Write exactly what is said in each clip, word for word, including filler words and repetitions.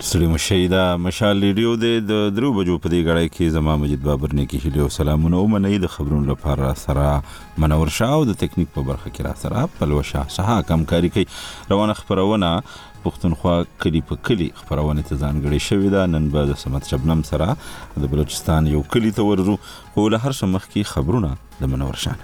ستړي مشي دا مشال ریډیو د درو بجو په دې غړای کې زما مجید بابر نه کې هلو سلامونه او منې د خبرونو لپاره سره منور شاه او د تکنیک په برخه کې را سره پلوشه سها کمکاري کوي روانه خبرونه پښتونخوا کلی په کلی خبرونه ته ځانګړي شوې ده. نن به د سمت شبنم سره د بلوچستان یو کلی ته ورزو خو له هر څه مخکې خبرونه د منور شاه.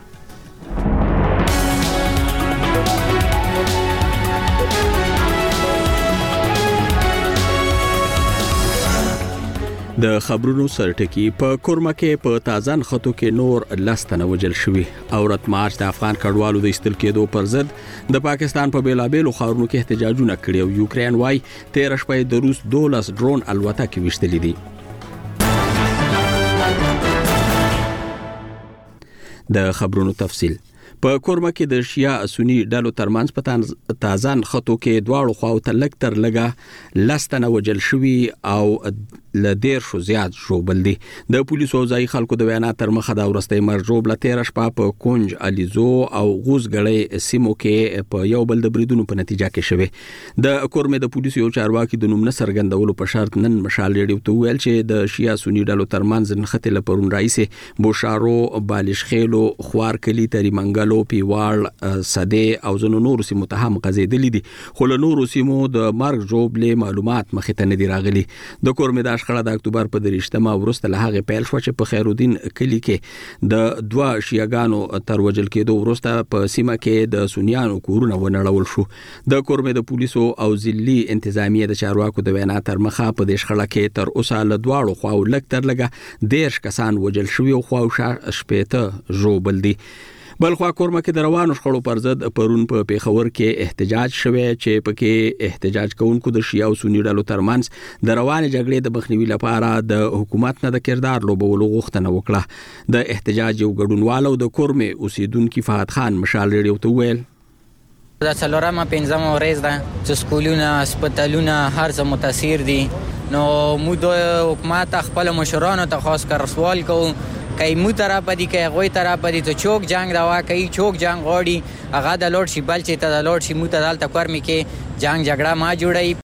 د خبرونو سرټکی په کورما کې په تازان خطو کې نور لستنه وجل شوی. اورت مارچ د افغان کډوالو د استل کېدو پر ضد د پاکستان په بیلابېلو ښارونو کې احتجاجونه کړي او یوکرين وايي تیر شپه د روس دولس ډرون الوتکې وشتلې دي. د خبرونو تفصیل په کورما کې د شیا سنی ډلو ترمنځ په تازان خطو کې دواړو خواو ته لک تر لګه لستنه وجل شوی او لدیر شو زیات شوبل دي. د پولیسو او ځای خلکو د بیانات تر مخه دا ورستۍ مرجوب ل تیر شپه په کونج الیزو او غوزګړې سیمو کې په یو بل د بریدونو په نتیجه کې شوه. د کورمه د پولیسو یو چارواکي د نوم نه سرګندولو په شرط نن مشال ریډیو ته ویل چې د شیا سنی ډلو ترمنځ نخته ل پرون رئیس بوشارو بالش خېلو خوار کلی تری منګلو پیوال سده او زنو نور سیمو ته هم غزیدلې دي. خو له نور سیمو د مرګ جوړبلې معلومات مخې ته نه دی راغلي. د کورمه د خړه د اکتوبر په درشتمه ورسته له هغه پیل شو چې په خیرالدین کلی کې د دوا شیعاګانو تر وجل کېدو ورسته په سیمه کې د سنیانو کورونه ونړول شو. د کورمه د پولیسو او ځلي انتظامیه د چارواکو د وینا تر مخه په دې شخړه کې تر اوسه له دواړو خواو لک تر لګه دیرش کسان وجل شوی او خواو شپېته ژوبل دي. بلخوا کورما کې د روانو شخړو پر ضد پرون په پیښور کې احتجاج شوه چې پکې احتجاج کوونکو د شیعه او سنی ډلو ترمنځ د روانه جګړې د مخنیوي لپاره د حکومت نه د کردار لوبولو غوښتنه وکړه. د احتجاج یو ګډونوالو د کورمه اوسیدونکو فهد خان مشال ریډیو ته ویل دا څلورمه پنځمه ورځ ده چې سکولونه هسپتالونه هر څه متاثر دي. نو موږ د حکومت خپل مشرانو ته خاص کر سوال کوو کای مو طرف پدې کې غوي طرف پدې ته چوک جنگ روا کوي چوک جنگ غوړي هغه د لوړ شي بل چې ته د لوړ شي مو ته دلته کورمي کې جنگ جګړه ما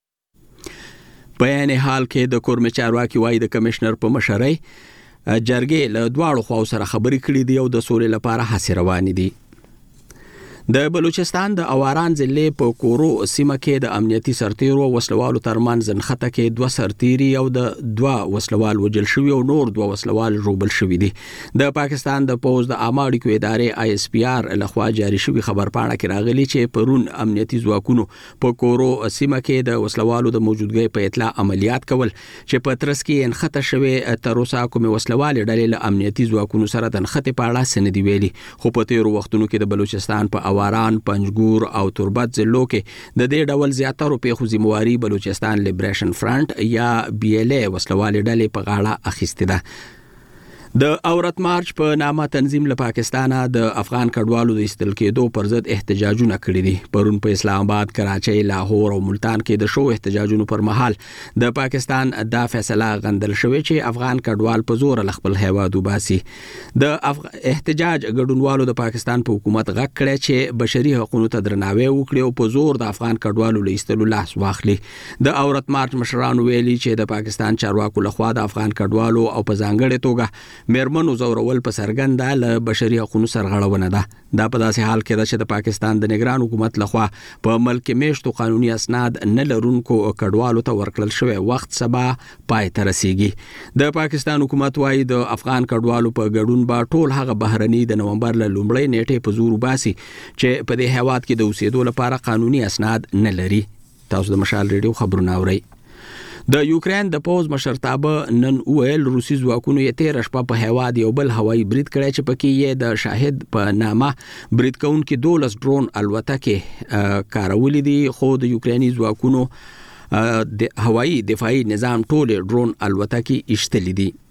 جوړي. بیان حال کې د کورمه چارواکي وای د کمشنر په مشرۍ جرګې له دواړو خواو سره خبرې کړې دي او د سولې لپاره هڅې روانې دي. د بلوچستان د اواران ضلع په کورو سیمه کې د امنیتي سرتیرو وسلوالو ترمنځ ځنخته کې دوه سرتیري او د دوه وسلوال وجل شوی او نور دوه وسلوال ژوبل شوی دي. د پاکستان د پوز د عامه اړیکو ادارې آی اس پی آر لخوا جاری شوی خبر پاڼه کې راغلی چې پرون امنیتي ځواکونو په کورو سیمه کې د وسلوالو د موجودګۍ په اطلاع عملیات کول چې په ترڅ کې انخته شوی تر اوسه کوم وسلوال ډلې له امنیتي ځواکونو سره د انخته په اړه سندې ویلي. خو په تیرو وختونو کې د بلوچستان په واران پنجګور او تربت ضلعو کې د دې ډول زیاتره پیښو ذمہواری بلوچستان لیبریشن فرنٹ یا بی ال ای وسلوال ډلې په غاړه اخیسته ده. د اورت مارچ په نامه تنظیم له پاکستانه د افغان کډوالو د استل کېدو پر ضد احتجاجونه کړي دي. پرون په اسلام آباد، کراچۍ، لاهور او ملتان کې د شو احتجاجونو پر مهال د پاکستان دا فیصله غندل شوې چې افغان کډوال په زور ل خپل هیواد وباسي. د افغ... احتجاج ګډونوالو د پاکستان په حکومت غږ کړی چې بشري حقوقو ته درناوی وکړي او په زور د افغان کډوالو له ایستلو لاس واخلي. د اورت مارچ مشرانو ویلي چې د پاکستان چارواکو لخوا د افغان کډوالو او په ځانګړې توګه میرمنو زورول په سرګنده له بشري حقوقو سرغړونه ده. دا په داسې حال کې ده چې د پاکستان د نگران حکومت لخوا په ملک میشتو قانوني اسناد نه لرونکو کډوالو ته ورکړل شوی وخت سبا پای ته رسیږي. د پاکستان حکومت وايي د افغان کډوالو په ګډون با ټول هغه بهرني د نومبر له لومړۍ نیټې په زور باسي چې په دې هیواد کې د اوسېدو لپاره قانوني اسناد نه لري. تاسو د مشال ریډیو خبرونه اورئ. د یوکرين د پوز مشرتابه نن ویل روسي ځواکونو یې تیر شپه په هیواد یو بل هوایي برید کړی چې پکې یې د شاهد په نامه برید کوونکي دولس ډرون الوتکې کارولې دي. خو د یوکريني ځواکونو د هوایي دفاعي نظام ټول ډرون الوتکې ایستلې دي.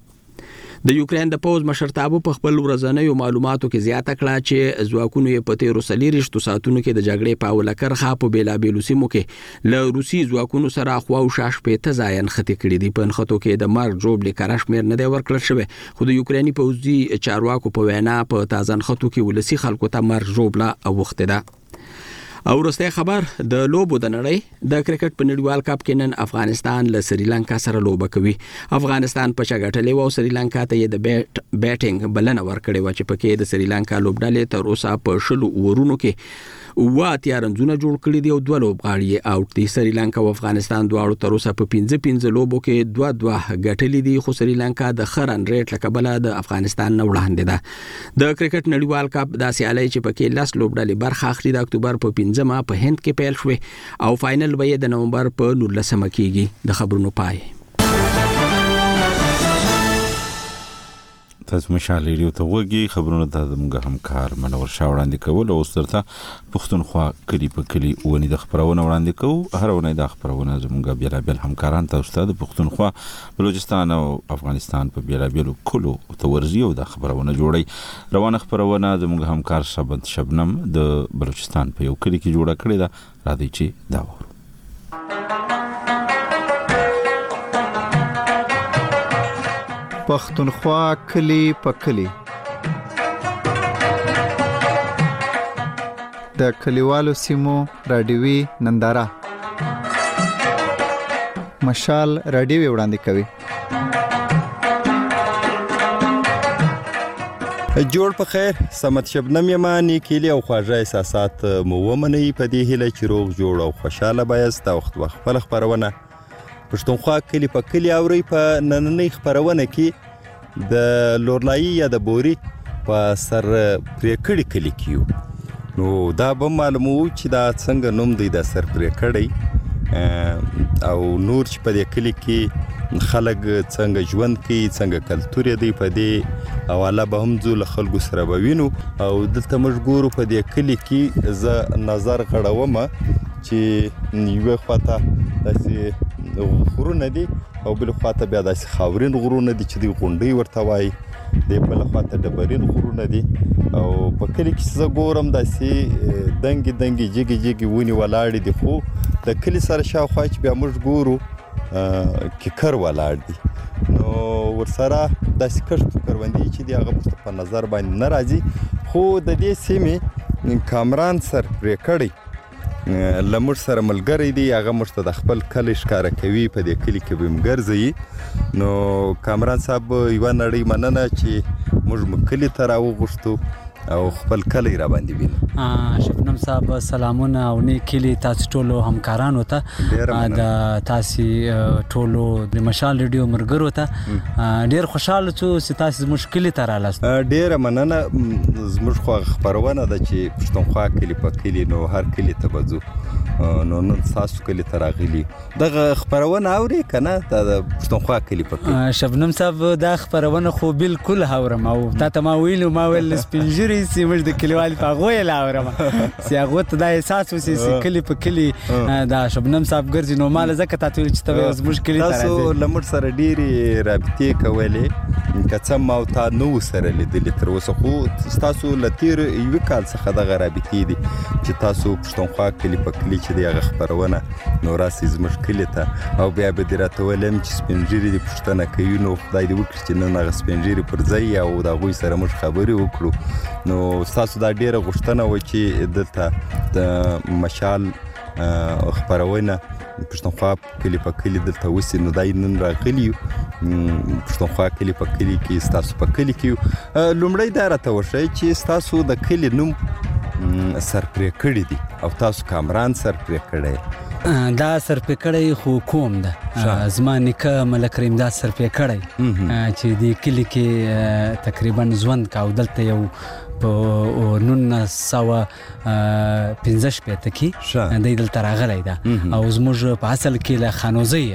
د یوکرين د پوز مشرتابه په خپل ورځنیو معلوماتو کې زیاته کړه چې ځواکونو یې په تیرو سلیریشتو ساعتونو کې د جګړې په اوله کرخه په بیلابېلو سیمو کې له روسي ځواکونو سره خواو شاش پېته ځای نښتې کړي دي. په نښتو کې د مرګ جوړبلې کره شمېر نه دی ورکړل شوی، خو د یوکريني پوځي چارواکو په وینا په تازه نښتو کې ولسي خلکو ته مرګ جوړبله اوښتې ده. او وروسته خبر د لوبو د نړۍ د کرکټ په نړیوال کپ کې نن افغانستان له سریلانکا سره لوبه کوي. افغانستان په چاغټلې و او سریلانکا ته د بیټ بیټینګ بلنه ورکړې و چې پکې د سریلانکا لوبډلې تر اوسه په شلو ورونو کې و اتیا رنزونه جوړ کړي دي او دوه لوبغاړي آوټ دي. سریلانکا او افغانستان دواړو تر اوسه په پنځه پنځه لوبو کې دوه دوه ګټلې دي، خو سریلانکا د خرن ریټ لکبله د افغانستان نه وړاندې ده. د کرکټ نړیوال کپ د سیالۍ چې پکې لاس لوبډلې برخه اخلي د اکتوبر په پنځمه په هند کې پیل شوې او فائنل به د نومبر په نولسمه کېږي. د خبرونو پای تاسو مشال ریډیو ته وګورئ. خبرونه د موږ همکار منور شاه وړاندې کول او سترته پښتونخوا کلی په کلی ونی د خبرونه وړاندې کوو. هر ونه د خبرونه زموږ بیلابل همکاران تاسو ته د پښتونخوا، بلوچستان او افغانستان په بیلابل کلو تورزی او د خبرونه جوړي. روانه خبرونه زموږ همکار شبت شبنم د بلوچستان په یو کلی کې جوړه کړې ده. راځي چې دا وره پښتونخوا کلی په کلی د کلیوالو سیمو رادیوي ننداره مشال رادیوي وړاندې کوي. جوړ په خیر، سمت شبنم یما نیکیلی او خواږه احساسات مو ومنئ په دې هیله چې روغ جوړ او خوشاله بایست. او وخت وخت خپل خبرونه پښتونخوا کلی په کلی اوري. په نننۍ خبرونه کې د لورلای یا د بوري په سر پریکړی کلی کیو. نو دا به معلومو چې دا څنګه نوم دی د سر پریکړی او نور چې په دې کلی کې خلک څنګه ژوند کوي، څنګه کلتور دی، په دې حواله به هم ځو له خلکو سره به وینو. او دلته موږ ګورو په دې کلی کې زه نظر غړوم چې یوه خواته داسې غرونه دي او بل خواته بیا داسې خاورین غرونه دي چې دی غونډۍ ورته وایي، د بل خواته ډبرین غرونه دي. او په کلی کې زه ګورم داسې دنګې دنګې جګې جګې ونې ولاړې دي، خو د کلی سره شاوخوا چې بیا موږ ګورو کیکر ولاړ دي. نو ورسره داسې کښت کروندې چې دی هغه موږ په نظر باندې نه راځي. خو د دې سیمې کامران سر پرې کړی لمر سره ملګری دی، هغه موږ ته د خپل کلی ښکاره کوي. په دې کلی کې به هم ګرځي. نو کامران صاحب یوه نړۍ مننه چې موږ مو کلی ته راوغوښتو او خپل کلی را باندې وینو. شبنم صاحب سلامونه او نیک کلی تاسو ټولو همکارانو ته، د تاسو ټولو د مشال ریډیو مرګرو ته ډیر خوشاله څو چې تاسو مشکل ته رالاست. ډیر مننه. زموږ خو خبرونه ده چې پښتونخوا کلی په کلی نو هر کلی ته بځو. نو نن تاسو کلی ته راغلي دغه خبرونه اوري کنه د پښتونخوا کلی په کلی. شبنم صاحب دا خبرونه خو بالکل اورم او تاسو ما ویلو ما ول سپینجری سیمج د کلیوالي په غوې لاورم سی هغه ته دا احساس وسی چې کلی په کلی دا شبنم صاحب ګرځي. نو مال زکه تاسو چې ته زموږ کلی ته راځي. تاسو لمر سره ډيري رابطې کولې کڅم او تا نو سره لیدلې تر اوسه، خو تاسو لتیر یو کال څخه دغه رابطې دي چې تاسو پښتونخوا کلی په کلی چې دی هغه خبرونه نو راسي زموږ کلی ته. او بیا به درته ولم چې سپینجری دی پښتنه کوي. نو خدای دې وکړي چې نن هغه سپینجری پر ځای او دا غوي سره موږ خبرې وکړو. نو تاسو دا ډیره غوښتنه و چې دلته د مشال خبرونه پښتونخوا کلی په کلی دلته وسی. نو دای نن راغلی پښتونخوا کلی په کلی کې تاسو په کلی کې لومړی دا راته وشي چې تاسو د کلی نوم سر پرې کړی دي او تاسو کامران سر پرې کړی. دا سر پرې کړی خو کوم ده زما نیکه ملک رحیم دا سر پرې کړی چې د کلی کې تقریبا ژوند کا او دلته یو په نن سوا پنځه شپېته کې د دلته راغلی ده او زموږ په اصل کې له خانوزۍ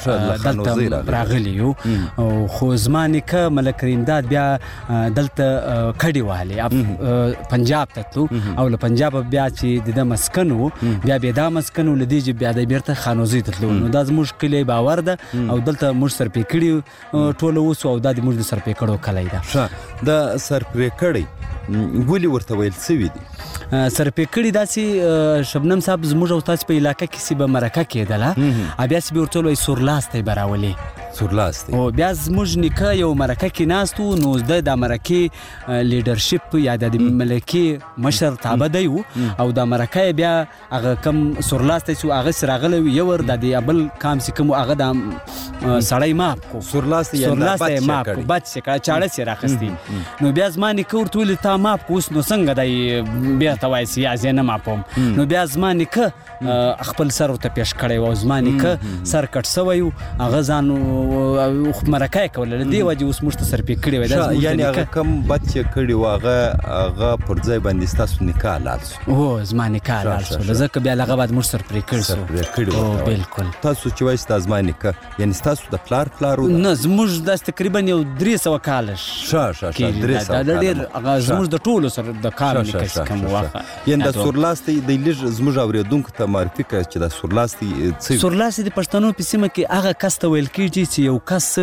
دلته راغلی یو. خو زما نیکه ملک رحیم داد بیا دلته کډې والې پنجاب ته تلو او له پنجاب بیا چې د ده مسکن و بیا بیا دا مسکن و له دې چې بیا د بیرته خانوزۍ ته تلو. نو دا زموږ کلی باور ده او دلته موږ سر پرې کړي ټوله اوس او دا د موږ د سر پرې کړو کلی ده. د سر پرې کړی ولې ورته ویل سوي دي؟ سرپېکړې داسې شبنم صاحب زموږ او تاسو په علاقه کې سي به مرکه کېدله بیا سي به ورته ویل سورلاستی به راولې سورلاستی او بیا زموږ نیکه یو مرکه کې ناست و نو د د مرکې لیډرشپ یا د ملکې مشر تابع دی و او د مرکه بیا هغه کم سورلاستی سو هغه سره راغلی و یو ور د بل کام سي کوم هغه د سړی ماپ کو سورلاستی سورلاستی ماپ کو بد شي کړه چاړه سي راخستی نو بیا زما نیکه ورته ویل تا ماپ کو اوس نو څنګه دی بیا ته وایي سي یا نه ماپوم نو بیا زما نیکه خپل سر ورته پیش کړی و زما نیکه سر کټ سوی هغه ځان مرکه کوله دی وجه اوس موږ ته سرپېکړې وای دا یعنی هغه کم بد چې کړي و هغه هغه پر ځای باندې ستاسو نکاح حلال سو او زما نکاح حلال سو ځکه بیا هغه بعد موږ سرپېکړ سو سرپېکړ او بالکل تاسو چې وایي ستاسو زما نکاح یعنی ستاسو د پلار پلار نه زموږ د تقریبا یو درې سوه کاله شه شه شه درې سوه دا ډېر هغه زموږ د ټولو سره د کار نکاح کوم واخه یعنی د سورلاستی د لږ زموږ اورېدونکو ته معرفي کړه چې د سورلاستی څه سورلاستی د پښتنو په سیمه کې هغه کس ته ویل کېږي چې یو کس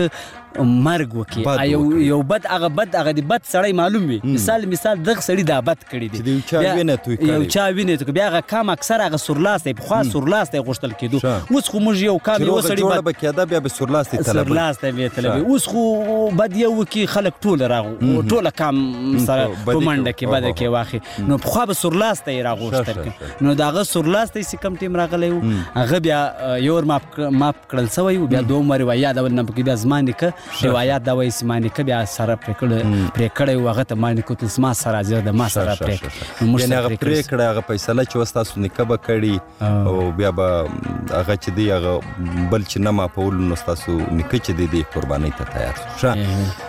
مرګ وکړي یو یو بد هغه بد هغه د بد سړی معلوم وي مثال مثال دغه سړی دا بد کړی دی یو چا وینه توی کړی یو چا وینه توی بیا هغه کام اکثر هغه سورلاستی په خاص سورلاستی غوښتل کېدو اوس خو موږ یو کام یو سړی بد بد کېده بیا به سورلاستی طلب سورلاستی به طلب اوس خو بد یو کې خلک ټول راغو ټول کام سره په منډه کې بد کې واخی نو په خو به سورلاستی راغوښتل نو داغه سورلاستی سي کم ټیم راغلی هغه بیا یو ماپ ماپ کړل سوی بیا دوه مری ویا دا ول نه بیا زمانه کې روایت دا وایي سیمانه کې بیا سره پرې پرې کړی و هغه ته مانه کوتل سما سره ځر د ما سره پرې یعنی هغه پرې کړی هغه فیصله چې وستاسو نکاح به کړي او بیا به هغه چې دی هغه بل چې نه ما په ول نو تاسو نکاح چې دی قرباني ته تیار شو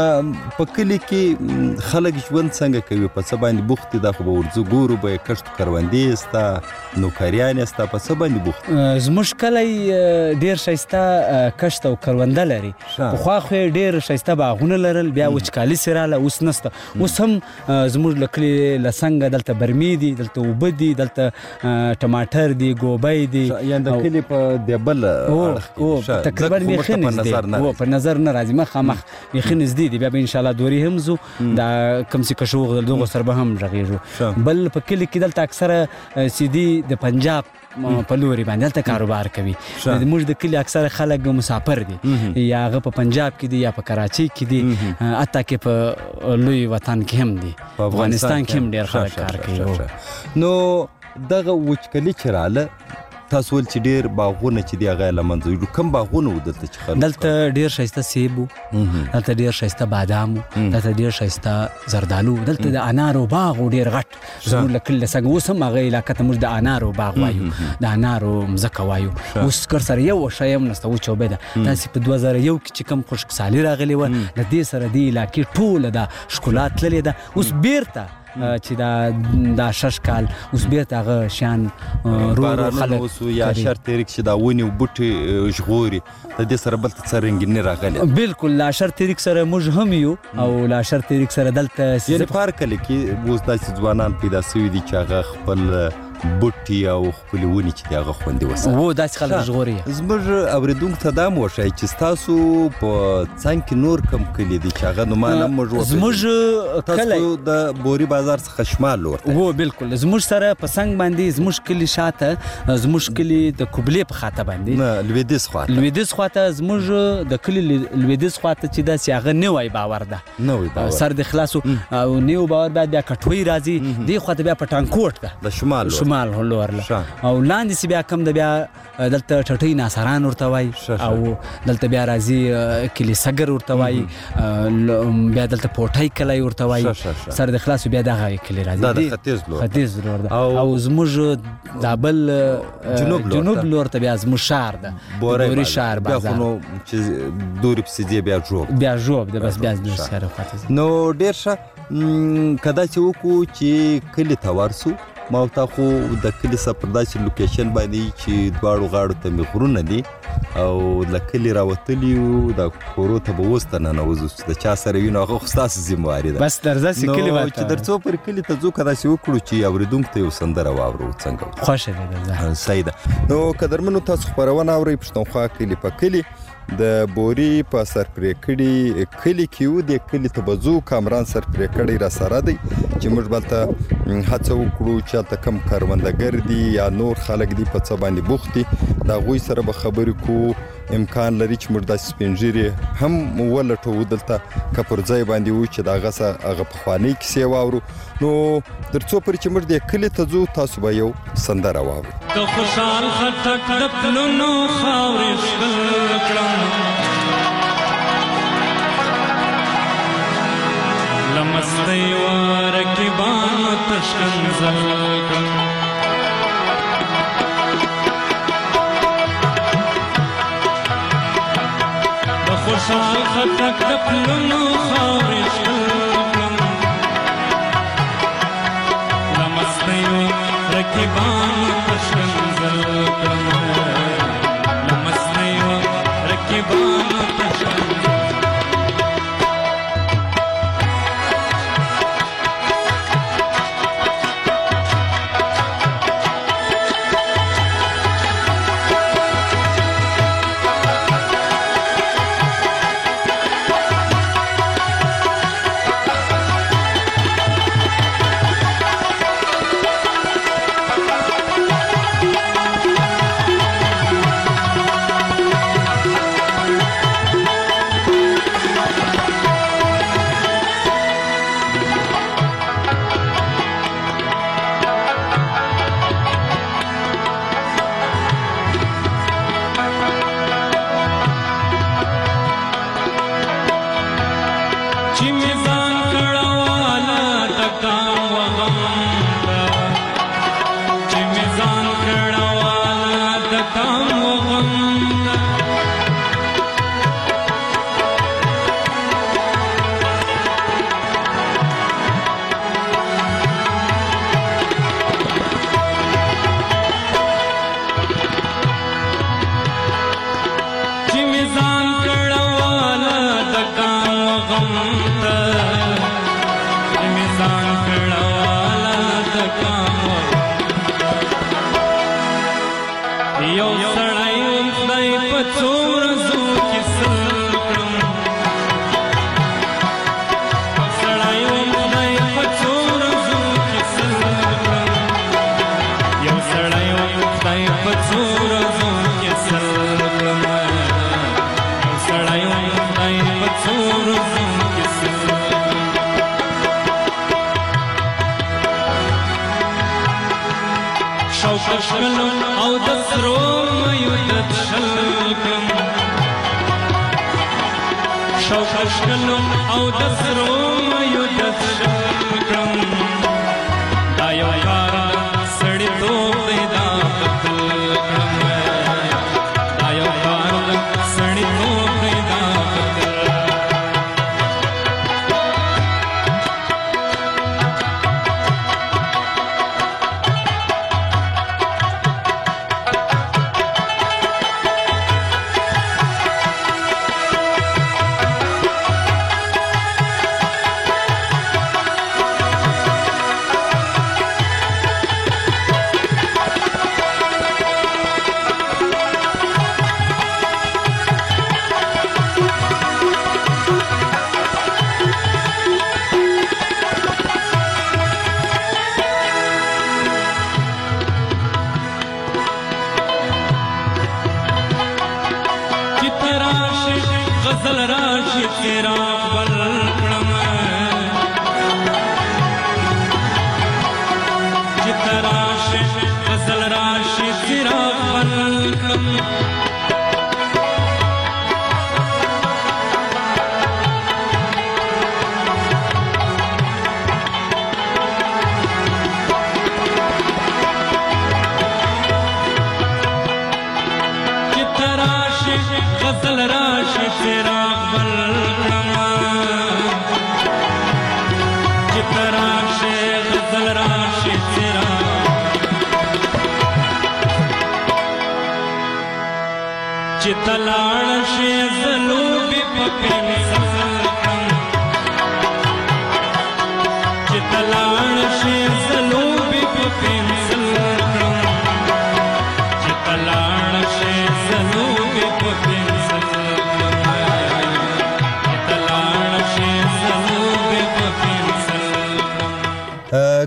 په کلی کې خلک ژوند څنګه کوي په څه باندې بوخت دي دا خو به ورځو ګورو به کښت کروندې ستا نوکریانې ستا په څه باندې بوخت زموږ کلی ډېر ښایسته کښت او کرونده لري پخوا خو یې ډېر ښایسته باغونه لرل بیا وچکالي سې راغله اوس نسته اوس هم زموږ له کلي له څنګه دلته برمې دي دلته اوبه دي دلته ټماټر دي ګوبی دي یعنې د کلي په دې بل اړخ تقریبا بیخي نږدې په نظر نه راځي مخامخ بیخي نږدې دي بیا به ان شاء الله دوری هم زو دا کم سي کشو دغه سر به هم رغېږو بل په کلی کې دلته اکثره سیدي د پنجاب په لوري باندې دلته کاروبار کوي موږ د کلی اکثره خلک مسافر دي یا هغه په پنجاب کې دي یا په کراچۍ کې دي اته کې په لوی وطن کې هم دي په افغانستان کې هم ډېر خلک کار کوي نو دغه وچکلي چې رااله تاسو ول چې ډېر باغونه چې دی هغه لمنځه وړو کوم باغونه ودلته چې خلک دلته ډېر ښایسته سیب دلته ډېر ښایسته بادام دلته ډېر ښایسته زردالو دلته د انارو باغ ډېر غټ زموږ له کلي څنګه اوس هم هغه علاقه ته موږ د انارو باغ وایو د انارو مځکه وایو اوس کر سره یو شی هم نشته وچوبې ده داسې په دوه زره یو کې چې کوم خوشحالي راغلې وه د دې سره دې علاقې ټوله ده ښکلا تللې ده اوس بیرته چې دا دا شش کال اوس بیرته هغه شان رو خلک اوس یا شر تاریخ چې دا ونی او بوټي ژغوري د دې سره بل څه رنګینی راغلی بالکل لا شر تاریخ سره موږ هم یو او لا شر تاریخ سره دلته یعنی پارک کې اوس داسې ځوانان پیدا شوي دي چې هغه خپل بوټي او خپل ونی چې دی هغه خوندي وساتي وو داسې خلک ژغوري زموږ اورېدونکو ته دا م وښایي چې ستاسو په څنګ کې نور کم کلي دي چې هغه نومانه موږ زموږ کلی تاسو د بوري بازار څخه شمال ورته وو بالکل زموږ سره په څنګ باندې زموږ کلي شاته زموږ کلي د قبلې په خاطه باندې نه لویدیځ خواته لویدیځ خواته زموږ د کلي لویدیځ خواته چې داسې هغه نوی باور ده نوی باور سر د خلاصو او نیو باور بعد بیا کټوۍ راځي دې خواته بیا پټانکوټ ده د شمال شمال هلورله او لاندې سي بیا کم د بیا دلته چټۍ ناصران ورته وای او دلته بیا راځي کلی سګر ورته وای بیا دلته پوټای کلی ورته وای سر د خلاص بیا دغه کلی راځي د ختیځ لور ختیځ لور او زموږ د بل جنوب جنوب لور ته بیا زموږ شهر ده بوري شهر بازار نو چې دوري په سيدي بیا جوب بیا جوب د بس بیا د سره خاطر نو ډیر ښه کدا چې وکړو چې کلی ته ورسو ما او تا خو د کلي څخه پر داسې لوکیشن باندې چې دواړو غاړو ته مې غرونه دي او له کلي راوتلي یو د کورو ته به اوس ته ننوځو چې د چا سره وینو هغه خو ستاسو ذمهواري ده بس درځه کلي نو چې در څو پر کلي ته ځو که داسې وکړو چې اورېدونکو ته یو سندره واورو څنګه خوښه ده صحیح ده نو قدرمنو تاسو خپرونه اورئ پښتونخوا کلي په کلي د بوري په سرپرې کړي کلی کې و د کلی ته بزو کامران سرپرې کړي را سره دی چې موږ بلته هڅه وکړو چې ته کم کاروندګر دي یا نور خلک دي په څه باندې بوخت دي دا غوي سره به خبرې کو امکان لري چې موږ د سپینجيري هم ولټو دلته کپر ځای باندې و چې دا غسه هغه په خواني کې واورو نو درڅو پر چې موږ د کلی ته ځو تاسو به یو سندره واورو د خوشال خټک د پلونو خاورې شل کړم لمستې ورکبان تشکنزل کړم د خوشال خټک د پلونو خاورې شل کړم لمستې ورکبان تشکنزل کړم لمستې ورکبان تشکنزل Pencil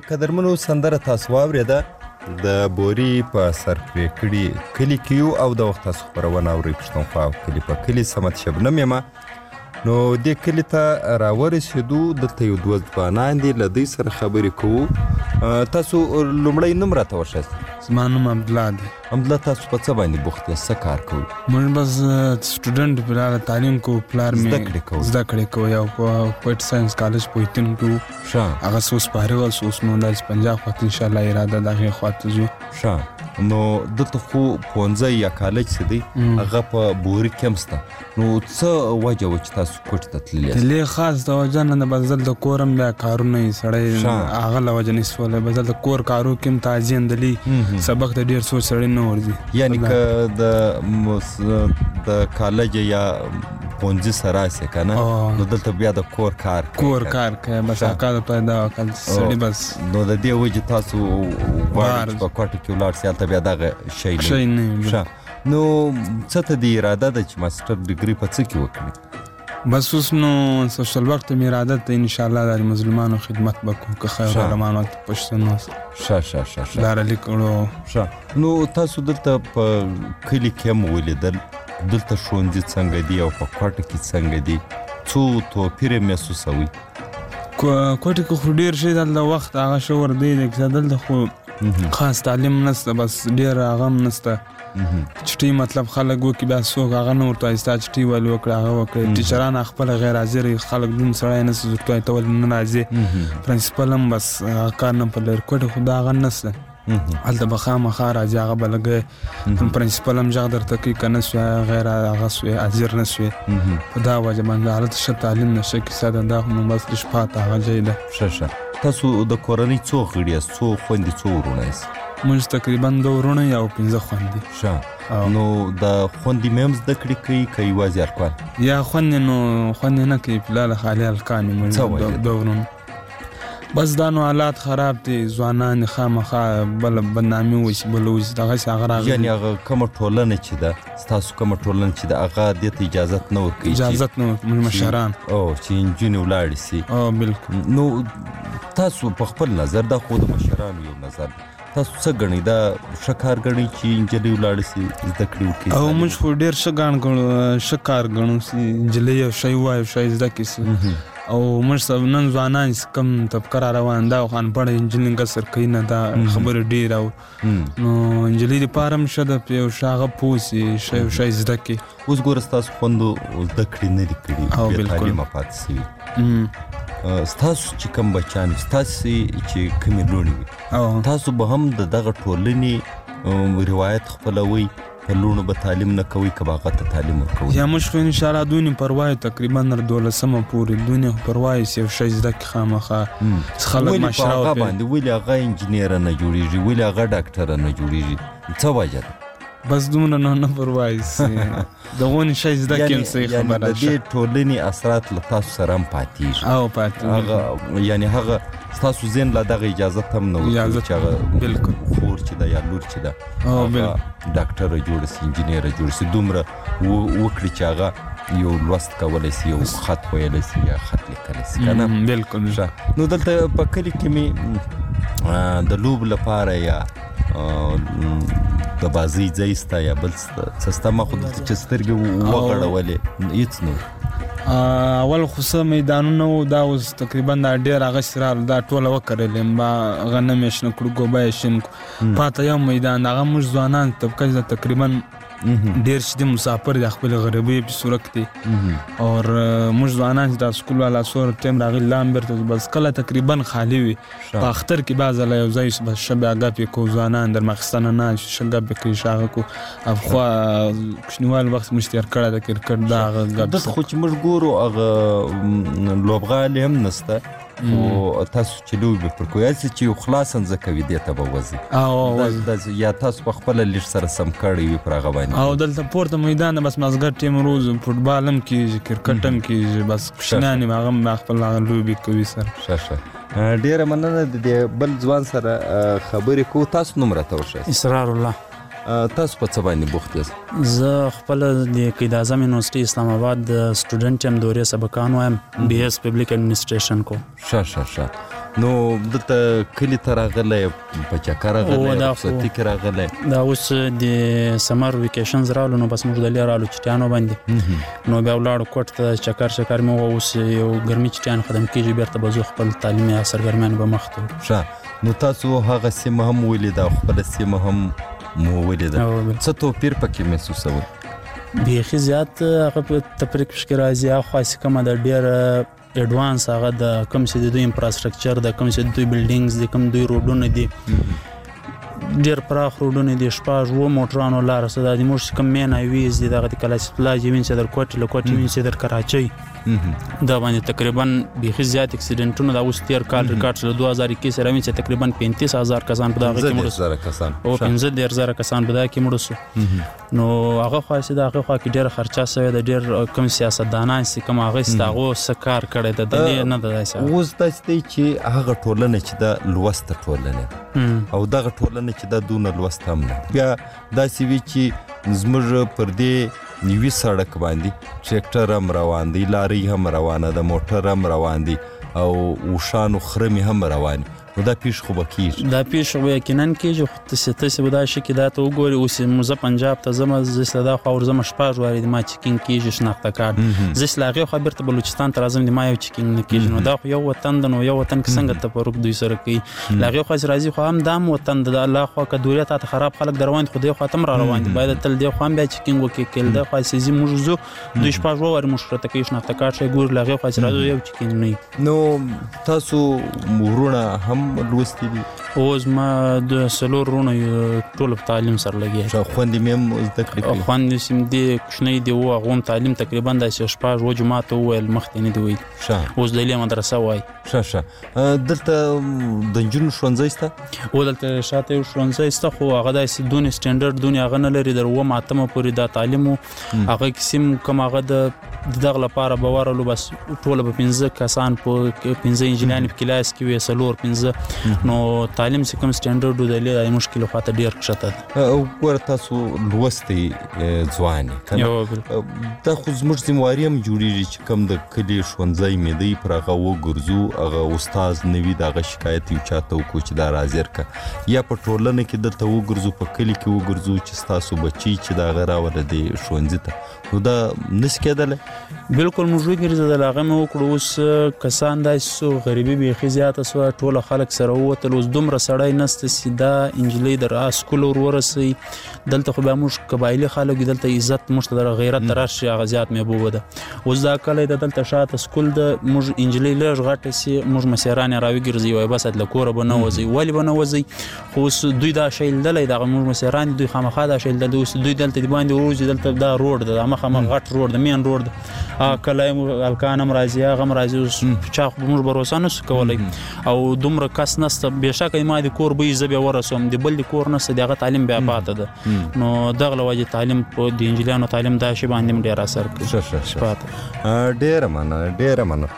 قدرمنو سندره تاسو واورېده د بوري په سر پرې کړي کلي کې یو او د وخت تاسو خپرونه اورئ پښتونخوا کلي په کلي سمت شبنم یمه نو دې کلي ته راورسېدو دلته یو دوه ځوانان دي له دوی سره خبرې کوو تاسو لومړی نوم راته وښایاست زما نوم عبدالله دی عبدالله تاسو په څه باندې بوخت یاست څه کار کوئ موږ بس سټوډنټ پلار تعلیم کوو پلار مې زده کړې کوو زده کړې کوو یو په پویټ ساینس کالج پوهنتون کې وو ښه هغه څه اوس فارغ اوس اوس نو داسې پنجاب خواته انشاءالله اراده ده هغې خواته ځو ښه نو دلته خو پوهنځی یا کالج څه دی هغه په بوري کې هم شته نو څه وجه وه چې تاسو کوټې ته تللي یاست تلې خاص د وجه نه ده بس دلته کور هم بیا کارونه یې سړی هغه له وجه نشي ولی بس دلته کور کارو کې هم تعجین دلي سبق ته ډېر سوچ سړی نه ورځي یعنې که د د کالج یا پوهنځي سره راسې که نه نو دلته بیا د کور کار کور کار کوي بس اکا د پیدا وکړ سړي بس نو د دې وجې تاسو غواړئ چې په کوټه کې ولاړ سئ هلته بیا دغه شی نه شی نه نو څه ته دې اراده ده چې ماسټر ډګري په څه کې وکړي بس اوس نو سوشل وخت مې اراده ته انشاءالله د مسلمانو خدمت به کوم که خیر علمانو ته پښتنو ښه ښه ښه ښه لاره لیکلو ښه نو تاسو دلته په کلي کې هم ولیدل دلته ښوونځي څنګه دي او په کوټه کې څنګه دي څو توپیر یې محسوسوئ کوټه کې خو ډېر شی دلته وخت هغه شور دی دی دلته خو خاص تعلیم نشته بس ډېر هغه هم نشته چټي مطلب خلک وکړي بیا څوک هغه نه ورته وایي چټي ولې وکړه هغه وکړي ټیچران خپله غیر حاضر خلک دوم سړی نشته زرتوی ته ولې نه راځي پرنسپل هم بس هغه کار نه په لري کوټه خو دا هغه نشته هلته به خامخا راځي هغه به لګی پرنسپل هم غږ درته کوي که نه سوی غیر هغه سوی حاضر نه سوی په دا وجه باندې هلته ښه تعلیم نشه کیسه ده دا خو نو بس لږ پاته هغه ځای ده ښه ښه تاسو د کورنۍ څو غړي یاست څو خویندې څو وروڼه یاست موږ تقریبا دوه وروڼه او پنځه خویندې ښه نو د خویندې مې هم زده کړې کوي که یوازې هلکان یا خویندې نو خویندې نه کوي فلحال خالي هلکان یې موږ دوه وروڼه بس دا نو حالات خراب دي ځوانان خامخا بله بدنامي وشي بله وشي دغسې هغه راغلي یعنې هغه کومه ټولنه چې ده ستاسو کومه ټولنه چې ده هغه دې ته اجازت نه ورکوي اجازت نه ورکوي مشران او چې نجونې ولاړې سي او بالکل نو تاسو په خپل نظر دا خو د مشرانو یو نظر تاسو څه ګڼئ دا ښه کار ګڼئ چې نجلۍ ولاړې سي زده کړې وکړي او موږ خو ډېر ښه ګڼ ګڼو ښه کار ګڼو چې نجلۍ یو شی ووایي شی زده کړي سي او موږ سب نن ځوانان چې کوم طبقه را روان دا خو انپړه نجلۍ کسر کوي نه دا خبرې ډېر او نو نجلۍ دپاره هم ښه ده په یو ښه هغه پوه سي ښه یو شی زده کړي اوس ګوره ستاسو خویندو زده کړې نه دي کړي بې تعلیمه پاتې سوي ستاسو چې کوم بچیان ستاسې چې کومې لوڼې وي تاسو به هم د دغه ټولنې روایت خپلوئ په لوڼو به تعلیم نه کوئ که به هغه ته تعلیم ورکوئ یا موږ خو انشاءالله دوی نه پروا یو تقریبا تر دولسمه پورې دوی نه پروا یو یو شی زده کړي خامخا خلک مشره ولې په هغه باندې ولې هغه انجینیره نه جوړېږي ولې هغه ډاکټره نه جوړېږي څه وجه ده بس دومره نو نه پروا یې دغو نه شی زده کړي هم صحیح خبره د دې ټولنې اثرات له تاسو سره هم پاتېږي او پاتې یعنې هغه ستاسو ذهن له دغه اجازت هم نه ورکوي چې هغه بالکل خور چې ده یا لور چې ده هغه ډاکټره جوړه سي انجینیره جوړه سي دومره وکړي چې هغه یو لوست کولی سي یو خط ویلی سي یا خط لیکلی سي که نه بالکل نو دلته په کلي کې مې د لوب لپاره یا د بازۍ ځای سته یا بل څه سته ما خو دلته چې سترګې وغړولې هېڅ نه اول خو څه میدانونه وو دا اوس تقریبا دا ډېر هغه چې راغله دا ټوله وکرلې ما غنم یې شنه کړو ګوبه یې شین کړو پاته یو میدان هغه موږ ځوانان طبقه چې تقریبا ډېر چې دي مسافر دي خپل غریبۍ په صورت دي اور موږ ځوانان چې دا سکول والا سور ټایم راغلي لام بیرته بس کله تقریبا خالي وي په اختر کې بعض له یو ځای بس ښه بیا ګپ یې کوو ځوانان در ماخستانه نه ښه ګپ یې کوي ښه هغه کوو افخوا کوچنیوال وخت موږ تېر کړی د کرکټ دا هغه ګپ دلته خو چې موږ ګورو هغه لوبغالې هم نشته خو تاسو چې لوبې پر کوئ هسې چې یو خلاصن زه کوي دې ته به وځي یا تاسو په خپله لیږ سره سم کړی وي پر هغه باندې او دلته پورته میدان بس مازګر ټیم روز فوټبال هم کېږي کرکټ هم کېږي بس کوچنیان یې هغه هم خپل هغه لوبې کوي سره ښه ښه ډېره مننه د دې بل ځوان سره خبرې کوو تاسو نوم راته وښایاست اسرار الله تاسو په څه باندې بوخت یاست زه خپله د قاید اعظم یونیورسټي اسلام آباد د سټوډنټ یم دورې سبقان وایم بی ایس پبلک ایډمنسټریشن کو ښه ښه ښه نو دلته کلی ته راغلی په چکر راغلی رخصتي کې راغلی دا اوس د سمر ویکیشنز رالو نو بس موږ دلې رالو چټیانو باندې نو بیا ولاړو کوټ ته چکر چکر مې اوس یو ګرمي چټیان ختم کیږي بیرته به زه خپل تعلیمي سرګرمیان به مخ ته ښه نو تاسو هغه سیمه هم ولیده خپل سیمه هم مو ولیده څه توپیر پکې محسوسول بیخي زیات هغه په تفریق کې راځي هغه خاصه کومه د ډیر اډوانس هغه د کوم چې د دوی انفراستراکچر د کوم چې د دوی بلډینګز د کوم دوی روډونه دي ډیر پراخ روډونه دي شپږ و موټرانو لار سره د موږ کوم مین هایویز دي دغه د کلاس پلاج وین چې در کوټ له کوټ وین چې در کراچۍ دا باندې تقریبا بیخي زیات اکسیډنټونه دا اوس تیر کال ریکارډ شو دوه هزار اکیس راوین چې تقریبا پنځه هزار کسان په دغه کې مړ شو او پنځه هزار کسان په دغه کې مړ شو نو هغه خاصه د هغه خوا کې ډیر خرچه شوی د ډیر کوم سیاستدانان چې کوم هغه ستاغو سکار کړی د دې نه د داسې اوس داسې چې هغه ټولنه چې د لوست ټولنه او دغه ټولنه چې د دون لوست هم نه بیا داسې وی چې زموږ پر دې نیوی سړک باندې ټریکټر هم روان دی لاري هم روانه ده موټر هم روان دي او وشانو خرمي هم روان نو دا پیش خو بکیږي دا پیش خو یقینا کېږي خو تاسو تاسو به دا شي کې دا ته وګوري اوس موږ پنجاب ته زما زسله دا خو ورزم شپږ واري د ما چکینګ کېږي شناخته کارت زسله هغه خبر ته بلوچستان ته راځم د ما یو چکینګ نه کېږي نو دا خو یو وطن د نو یو وطن کې څنګه تفرق دوی سره کوي لاغه خو راځي خو هم دام وطن د الله خو کډوریا ته خراب خلک دروان خو دی خو تم را روان دي باید تل دی خو هم بیا چکینګ وکي کېل دا خو سيزي موږ زو دوی شپږ واري مشرته کې شناخته کارت شي ګور لاغه خو راځي یو چکینګ نه نو تاسو مورونه هم لوستي دي اوس ما د سلور رونه ټول په تعلیم سره لګي شو خوندې مې زده کړې خوندې سم دي کوښنې دی او غوم تعلیم تقریبا د شپږ و جماعت ویل مخته نه دی ویل اوس د لیه مدرسه وای شه شه دلته د جنونو ښوونځی سته او دلته شاته ښوونځی سته خو هغه د دون سټانډرډ دنیا غنه لري در و ماتمه پورې د تعلیم هغه قسم کوم هغه د دغه لپاره باورلو بس ټول په پنځه کسان په پنځه انجینران په کلاس کې وې سلور پنځه نو تعلیم چې کوم سټانډرډ د لې مشکل خاطر ډیر کښته او ور تاسو لوستي ځواني کنه دا خو زموږ ذمہواری هم جوړیږي چې کوم د کلی ښوونځی مې دی پر هغه وګرځو هغه استاد نوی دغه شکایت یو چاته وکړو چې دا راځر کا یا په ټولنه کې دلته وګرځو په کلی کې وګرځو چې تاسو بچی چې دا غرا ول دي ښوونځی ته نو دا نس کېدل بالکل موږ وګرځو دا هغه مو وکړو اوس کسان داسو غریبي به زیاته سو ټول خلک سره وته اوس دومره سړی نسته سیدا انجلۍ در اسکول ورورسي دلته خو به موږ قبایلی خلک دلته عزت مشته در غیرت درشي غزيات محبوب ده اوس دا کله د دلته شاته سکول د موږ انجلۍ لږ غټه سي موږ مسیران راوي ګرځي وای بس د کور به نه وځي ولی به نه وځي خو دوی دا شی دلې د موږ مسیران دوی خامخا دا شی دلته اوس دوی دلته دی باندې وروزي دلته دا روډ د مخه مخ غټ روډ د مین روډ ا کله الکانم راځي هغه راځي اوس چا خو موږ باور نه کولای او دومره کس نسته بهشکه ما د کور به زبې ورسوم د بل د کور نسته دغه تعلیم بیا پاته ده نو دغه لوجه تعلیم په د انجلیانو تعلیم دا شی باندې ډیر اثر کوي پاته ډیر مننه ډیر مننه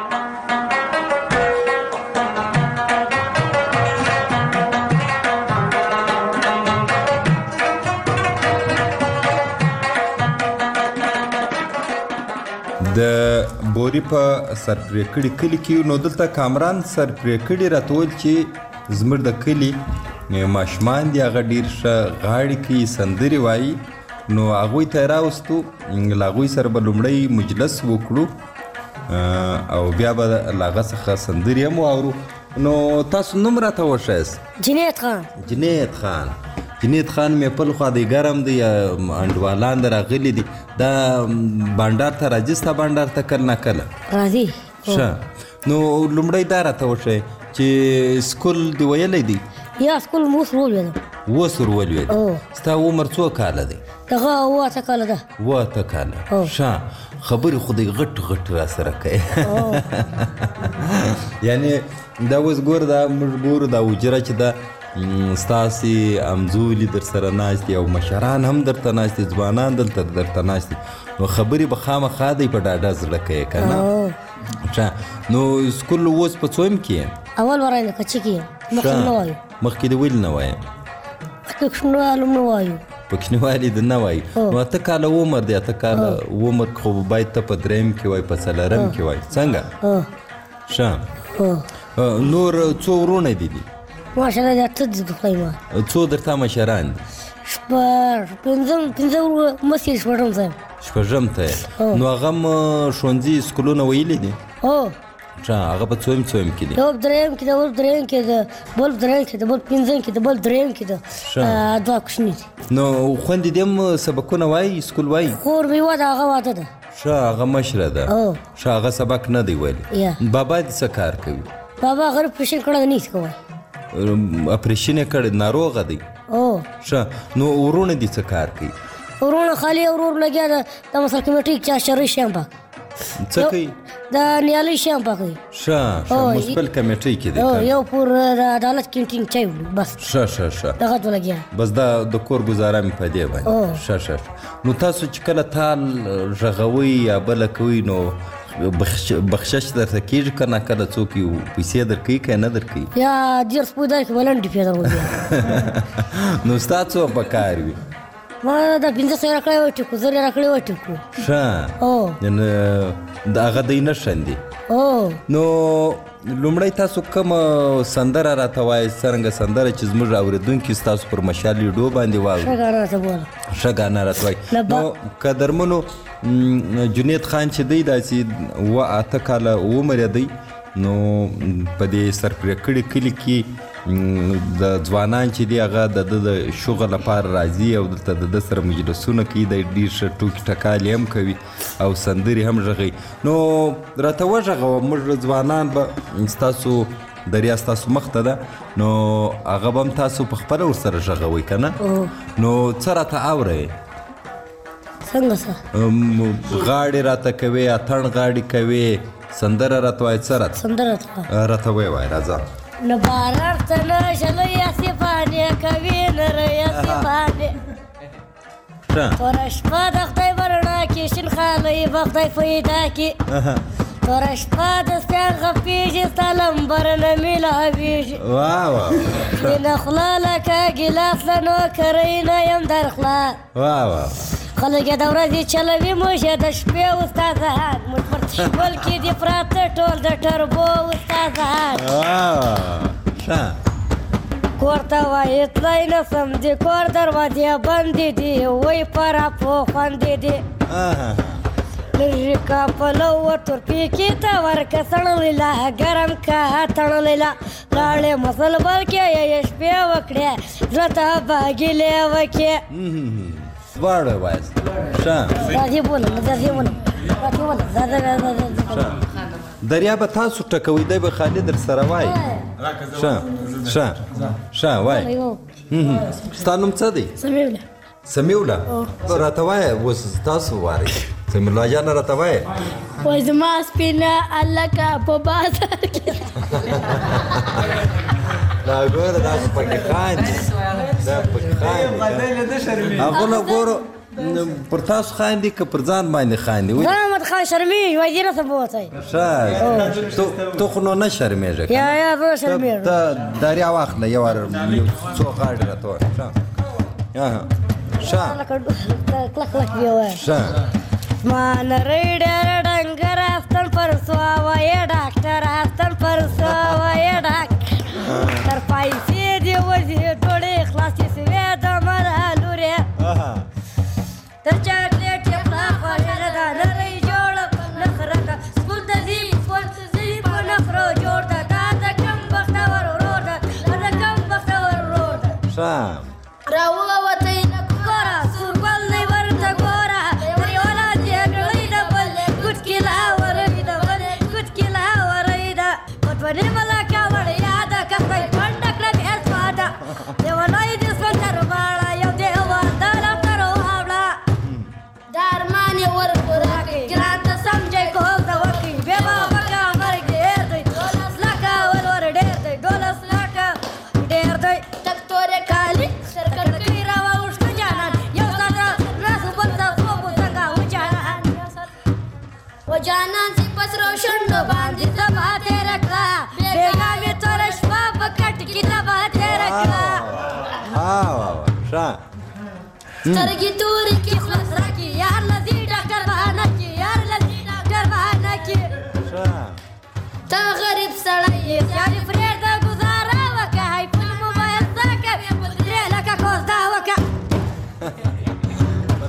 د بوري په سرپریکړی کلی کې نو دلته کامران سرپریکړی راتول چې زمر د کلی ماشمان دی هغه ډیر ښه غاړي کې سندري وایي نو هغه ته راوستو لاغوي سره بلومړی مجلس وکړو او بیا به لاغه څخه سندري هم اورو نو تاسو نوم راته وښایست جنید خان جنید خان جنید خان مې په لخوا دی ګرم دی انډوالان راغلي دي دا بانډار ته راځي ستا بانډار ته کله نه کله راځي ښه نو لومړی دا راته وښایي چې سکول دی ویلی دی یا سکول مو اوس ولولم اوس ولولید ستا عمر څو کاله دی دغه اووه کاله ده اووه کاله ښه خبرې خو دی غټ غټ را سره کوي یعنې دا اوس ګور دا موږ ګورو دا وجره چې دا ستاسي امزولي در سره ناست دي او مشران هم درته ناست دي ځوانان دلته درته ناست دي نو خبرې به خامخا دی په ډاډه زړه کوي که نه نو سکول اوس په څویم کې اول ورایم د کچې کې مخکې نه وایو مخکې د ولې نه وایم کوچنیوالي نه وایو کوچنیوالي د نه وایي نو اته کاله عمر دی اته کاله عمر خو باید ته په دریم کې وایي په څلورم کې وایي څنګه ښه هو نور څو ورونه دي دي ماشاءالله دا ته د خدای ما څو درته مشران دي شپږ پنځم پنځه ورو مسیر شپږم ځای شپږم ته نو هغه هم ښوونځي سکولونه ویلي دي هو ښه هغه په څویم څویم کې دي یو درېیم کې ده بل درېیم کې ده بل درېیم کې ده بل پنځم کې ده بل درېیم کې ده دوه کوچني دي نو خویندې دې هم سبقونه وایي سکول وایي خور مې وه د هغه واده ده ښه هغه مشره ده ښه هغه سبق نه دی ویلی بابا دې څه کار کوي بابا غریب پرېشن کړی ده نیس کوی اپریشن یې کړی ناروغه دی ښه نو ورونه دې څه کار کوي ورونه خالي ورور لګیا ده د مسل کمیټې چا شرعي شیان پاک څه کوي د نیالۍ شیان پاکوي ښه ښه مثبل کمیټې کې دی یو پر د عدالت کینټین چای بس ښه ښه ښه دغه ته لګیا بس دا د کور ګزاره مې په دې باندې ښه ښه نو تاسو چې کله تال غږوئ یا بله کوئ نو بخشش درته کېږي که نه کله څوک پیسې درکوي که نه درکوي یا ډېر سپوی درکړي به لنډې پیسې درکوي نو ستا څو په کار وي ما دا پنځه سوه راکړی وای ټیکو زر یې راکړی وای ټیکو ښه د هغه دی نه شندي نو لومړی تاسو کومه سندره راته وایئ څرنګه سندره چې زموږ اورېدونکي ستاسو پر مشال لیډو باندې واوري ښه ګانا راته بوله ښه ګانا راته وایي نو قدرمنو جنید خان چې دی داسې اوه اته کاله عمر دی نو په دې سرپرې کړي کلي کې د ځوانان چې دی هغه د ده د شغل لپاره راځي او دلته د ده سره مجلسونه کوي د ډېر ښه ټوکې ټکالې هم کوي او سندرې هم غږوي نو راته وغږوه موږ ځوانان به ستاسو دریا ستاسو مخ ته ده نو هغه به هم تاسو په خپله ورسره غږوئ که نه نو څه راته اورئ څنګه څه غاړې راته کوي اتڼ غاړې کوي سندره راته وایي څه راته سندره راته وایي وایي راځه نه بارار ته نه شلۍ اسې پانې کوي نه رۍ اسې پانې توره شپه د خدای برڼا کې شین خالۍ به خدای پیدا کړي توره شپه د سپیان غپېږي ستا لمبر نه میلاوېږي مینه خوله لکه ګیلاس له نوکرۍ نه یم در خلاص خلک یې د ورځې چلوي موږ یې د شپې استادان موږ پر تشبل کې دي پراته ټول د ټربو استادان کور ته وایي تللی نه سم د کور دروازې بندې دي وایي په راپو خوندې دي لږ کا پلو تورپیکي ته ورکه سړلی لا ګرم کا تړلی لا لاړې مسل بل کې یې شپې وکړې زړه ته به ګیلې وکړې دواړه وایست ښه راځي بولم راځي بولم راځي بولم دریا به تاسو ټکوئ دی به خالي در سره وایي ښه ښه ښه وایي ستا نوم څه دی سمیوله سمیوله راته وایه اوس تاسو وارئ سمیوله جانه راته وایه وایي زما سپینه هلکه په بازار کې دا ګوره دا پکې خاندي دا پکې خاندي هغه نه ګورو پر تاسو خاندي که پر ځان باندې خاندي محمد خان شرمېږي وایي دې نه څه بوتی ښه ته خو نو نه شرمېږه یا یا زه شرمېږم ته دریا واخله یو یو څو غاړې راته وایه ښه کلک کلک بیا وایه ښه زما نرۍ ډېره ډنګر افتن پر سوه وایه ډاکټر افتن پر سوه وایه ډاکټر تر پیسې دې وځي ډوډۍ خلاصې سوې د مره لورې تر چاکلیټ یې خلا خوږه ده نرۍ جوړه په نخره ده سکول ته ځي سکول ته ځي په نخرو جوړ ده دا د کم بختور ورور ده دا د کم بختور ورور ده ښه راووتی نه ګوره سورګل دی ورته ګوره درېواله جګړۍ ده بل ګوټکې لا وروي ده بل ګوټکې لا وروي ده پټونې ملکه وړیا ده که خدای پنډه کړه ډېر سواده لیونی دې سپنجر باړه یو دیوال د ډاکټر واوړه دا ارمان یې ورپوره کړي ګران ته سمجئ کوم ته وکړي بې بابا که مرګ ډېر دی دولس لکه ولور ډېر دی دولس لکه ډېر دی تک تورې کالي سر کړکۍ راواوښته جانان یو ساده راسو بل ته خوب څنګه وجانان وجانان چې په سرو شونډو باندې سبا تېره کړه بېګا مې توره شپه په کټ کې سبا تېره کړه ښه سترګې تورې کې خوله سره کې یار لذي ډاکټر بهانه کې یار لذي ډاکټر بهانه کې ته غریب سړی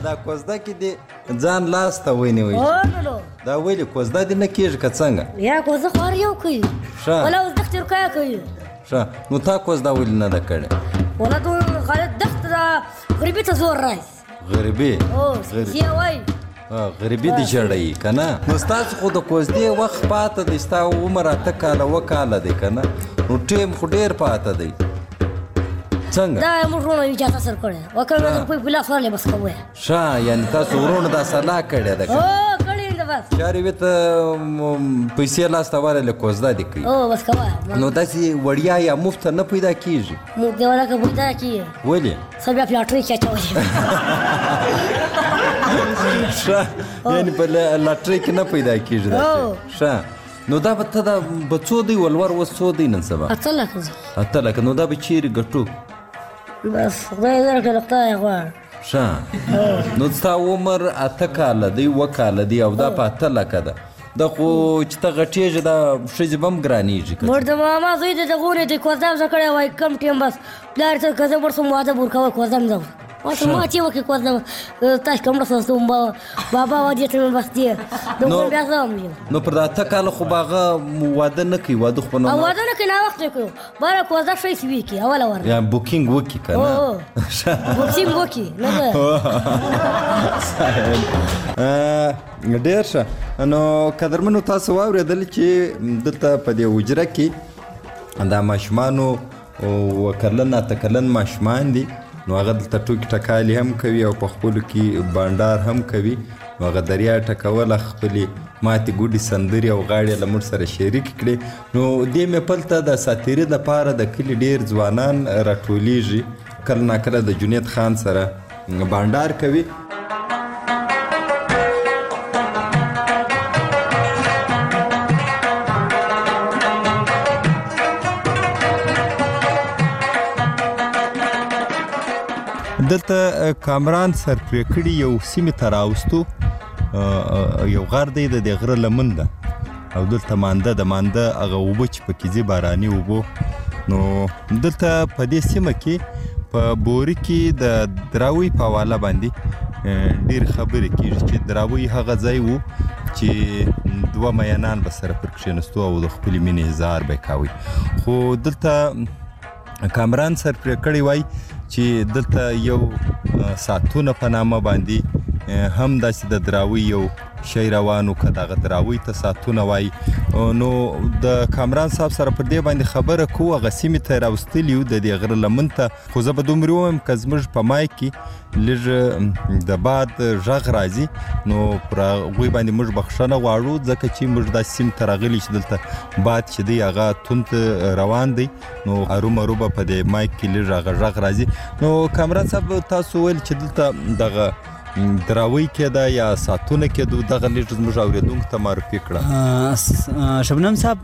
دا کوزده کې دې ځان لاس ته ونیوي او نو دا ولې کوزده دې نه کېږي که څنګه یا کوزه خوار یو کوي ښه ولا اوس دختر کیا کوي ښه نو تا کوزده ولې نه ده کړې ولا ټول خالد دخت دا غریبي ته زور راځي غریبي او سی وای غریبي دې جوړوي که نه نو ستاسو خو د کوزدې وخت پاته دی ستا عمر اته کاله اوه کاله دی که نه نو ټیم خو ډېر پاته دی څنګه دا موږ ورونه اجازه سر کړې وکړه د په لاس ورلې بس کوی ښه یعنی تاسو ورونه دا صلاح کړې ده او کړې ده بس چارې وې ته پیسې لاس ته ورلې کوزده دې کوي او بس کوی نو داسې وړیا یا مفت نه پیدا کېږي موږ دې ولا که پیدا کیږي ولې سبا پلاټري کې چوي ښه یعنی په لاټرۍ کې نه پیدا کېږي داسې ښه نو دا به ته دا به څو دی ولور اوس څو دی نن سبا اته لکه اته لکه نو دا به چیرې ګټو بس خدای دې درکړي خدای غواړي ښه نو ستا عمر اته کاله دی اوه کاله دی او دا په اته لکه ده دا خو چې ته غټېږي دا ښځې به هم ګرانېږي موږ د ماما زوی د غونې د کوزده زه کړی وای کم ټیم بس پلار ته که زه مړ شم واده به ورکوه کوزده م زه واسه ما چې وکړې کوزده تاسو که مړه شوم بابا واده ته مې بس دی د کور بیا زه هم یم نو پر دا اته کاله خو به هغه واده نه کوي واده خو به او واده نه کوي ناوخته کوي باره کوزده ښه سوي کړي اوله ور یا بوکینګ وکړي که نه بوکسینګ وکړي نه ډېر ښه نو قدرمنو تاسو واورېدل چې دلته په دې حجره کې دا ماشومانو اوه کلن اته کلن ماشومان دي نو هغه دلته ټوکې ټکالې هم کوي او په خپلو کې بانډار هم کوي نو هغه دریا ټکوله خپلې ماتې ګوډې سندرې او غاړې له موږ سره شریک کړې نو دې محفل ته د ساتیري دپاره د کلي ډېر ځوانان راټولیږي کله ناکله د جنید خان سره بانډار کوي دلته کامران سرپرې کړي یو سیمې ته راوستو یو غر دی د دې غره لمن ده او دلته مانده د مانده هغه اوبه چې پکې ځي باراني اوبو نو دلته په دې سیمه کې په بوري کې د دراوۍ په حواله باندې ډېرې خبرې کېږي چې دراوۍ هغه ځای و چې دوه مینان به سره پر کښېنستو او د خپلې مینې اظهار به یې کوئ خو دلته کامران سرپرې کړی وای چې دلته یو ساتونه په نامه باندې هم داسې د دراوۍ یو شی روانو که دغه دراوۍ ته ساتونه وای نو د کامران صاحب سره پر دې باندې خبره کوو هغه سیمې ته یې راوستلي یو د دې غره لمن ته خو زه به دومره ووایم که زموږ په مایک کې لږ د باد غږ راځي نو پر هغوی باندې موږ بخښنه غواړو ځکه چې موږ داسې سیمې ته راغلي چې دلته باد چې دی هغه توند روان دی نو ارومرو به په دې مایک کې لږ هغه غږ راځي نو کامران صاحب تاسو ویل چې دلته دغه دراوۍ کېده یا ساتونه کېدو دغه لږ زموږ اورېدونکو ته معرفي کړه شبنم صاحب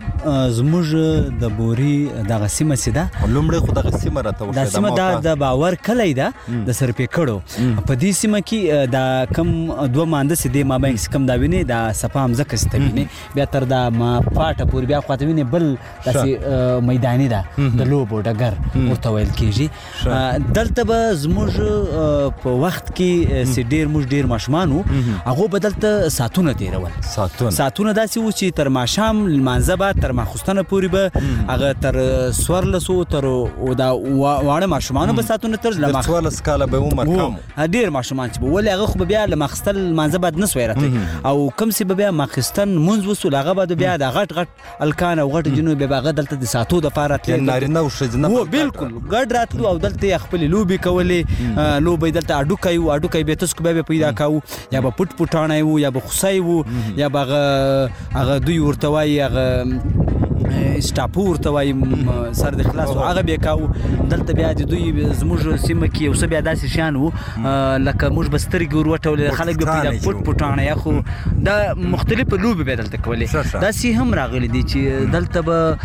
زموږ د بوري دغه سیمه چې ده لومړی خو دغه سیمه راته دا سیمه دا د باور کلی ده د سرپې کړو په دې سیمه کې دا کم دوه مانده چې دی مابین چې کم دا وینې دا صفا همځکه چې ته وینې بیا تر دا ما پاټه پورې بیا خواته وینې بل داسې میداني ده د لوبو ډګر ورته ویل کېږي دلته به زموږ په وخت کې ډیر موږ ډیر ماشومان وو هغه بدلته ساتونه تیرول ساتونه ساتونه داسې و چې تر ماښام لمانځه به تر ماخوستنه پورې به هغه تر څوارلسو تر دا واړه ماشومانو به ساتونه تر د څوارلس کاله به عمر کم ډیر ماشومان چې به ولې هغه خو به بیا لماخستل لمانځه باید نه سوی راته او کم چې به بیا ماخستن مونځ وسول هغه به بیا د غټ غټ الکان او غټ جنو به هغه دلته د ساتو دپاره تلل نارینه او ښځینه و بالکل ګډ راتلو او دلته خپلې لوبې کولې لوبې دلته هډوکی و هډوکی به تسکو به پیدا کاوه یا به پټ پټانه وو یا به خوسی وو یا به هغه هغه دوی ورته وایي هغه سټاپو ورته وایي سر د خلاص هغه به یې کاوه دلته بیا د دوی زموږ سیمه کې یو څه بیا داسې شیان وو لکه موږ به سترګې ور وټولې خلک به پیدا پټ پټانه یا خو دا مختلفې لوبې به دلته کولې داسې هم راغلي دي چې دلته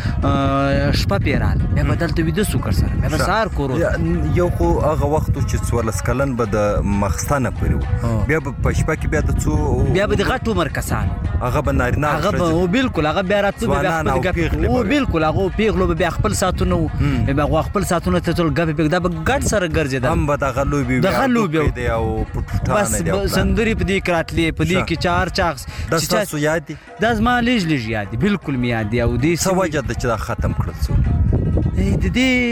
به شپه پیرال بیا به دلته ویده سو کر سره بیا به سهار کور یو خو هغه وخت چې څوارلس کلن به د ماخستانه پورې بیا به په شپه کې بیا د څو بیا به د غټ عمر کسان هغه به نارینه هغه به بالکل هغه بیا راتلو بیا خپل پیغلې او بالکل هغه پیغلو بیا خپل ساتونه بیا خپل ساتونه ته ټول غبي دا به ګډ سره ګرځیدل هم به دغه لوبي دغه لوبي دی او پټوټانه دی بس سندري په دې کراتلې په دې کې چار چاغ د تاسو یاد دي دا زما لږ لږ یاد دي بالکل مې یاد دي او دې څه وجه ده چې دا ختم کړل شو د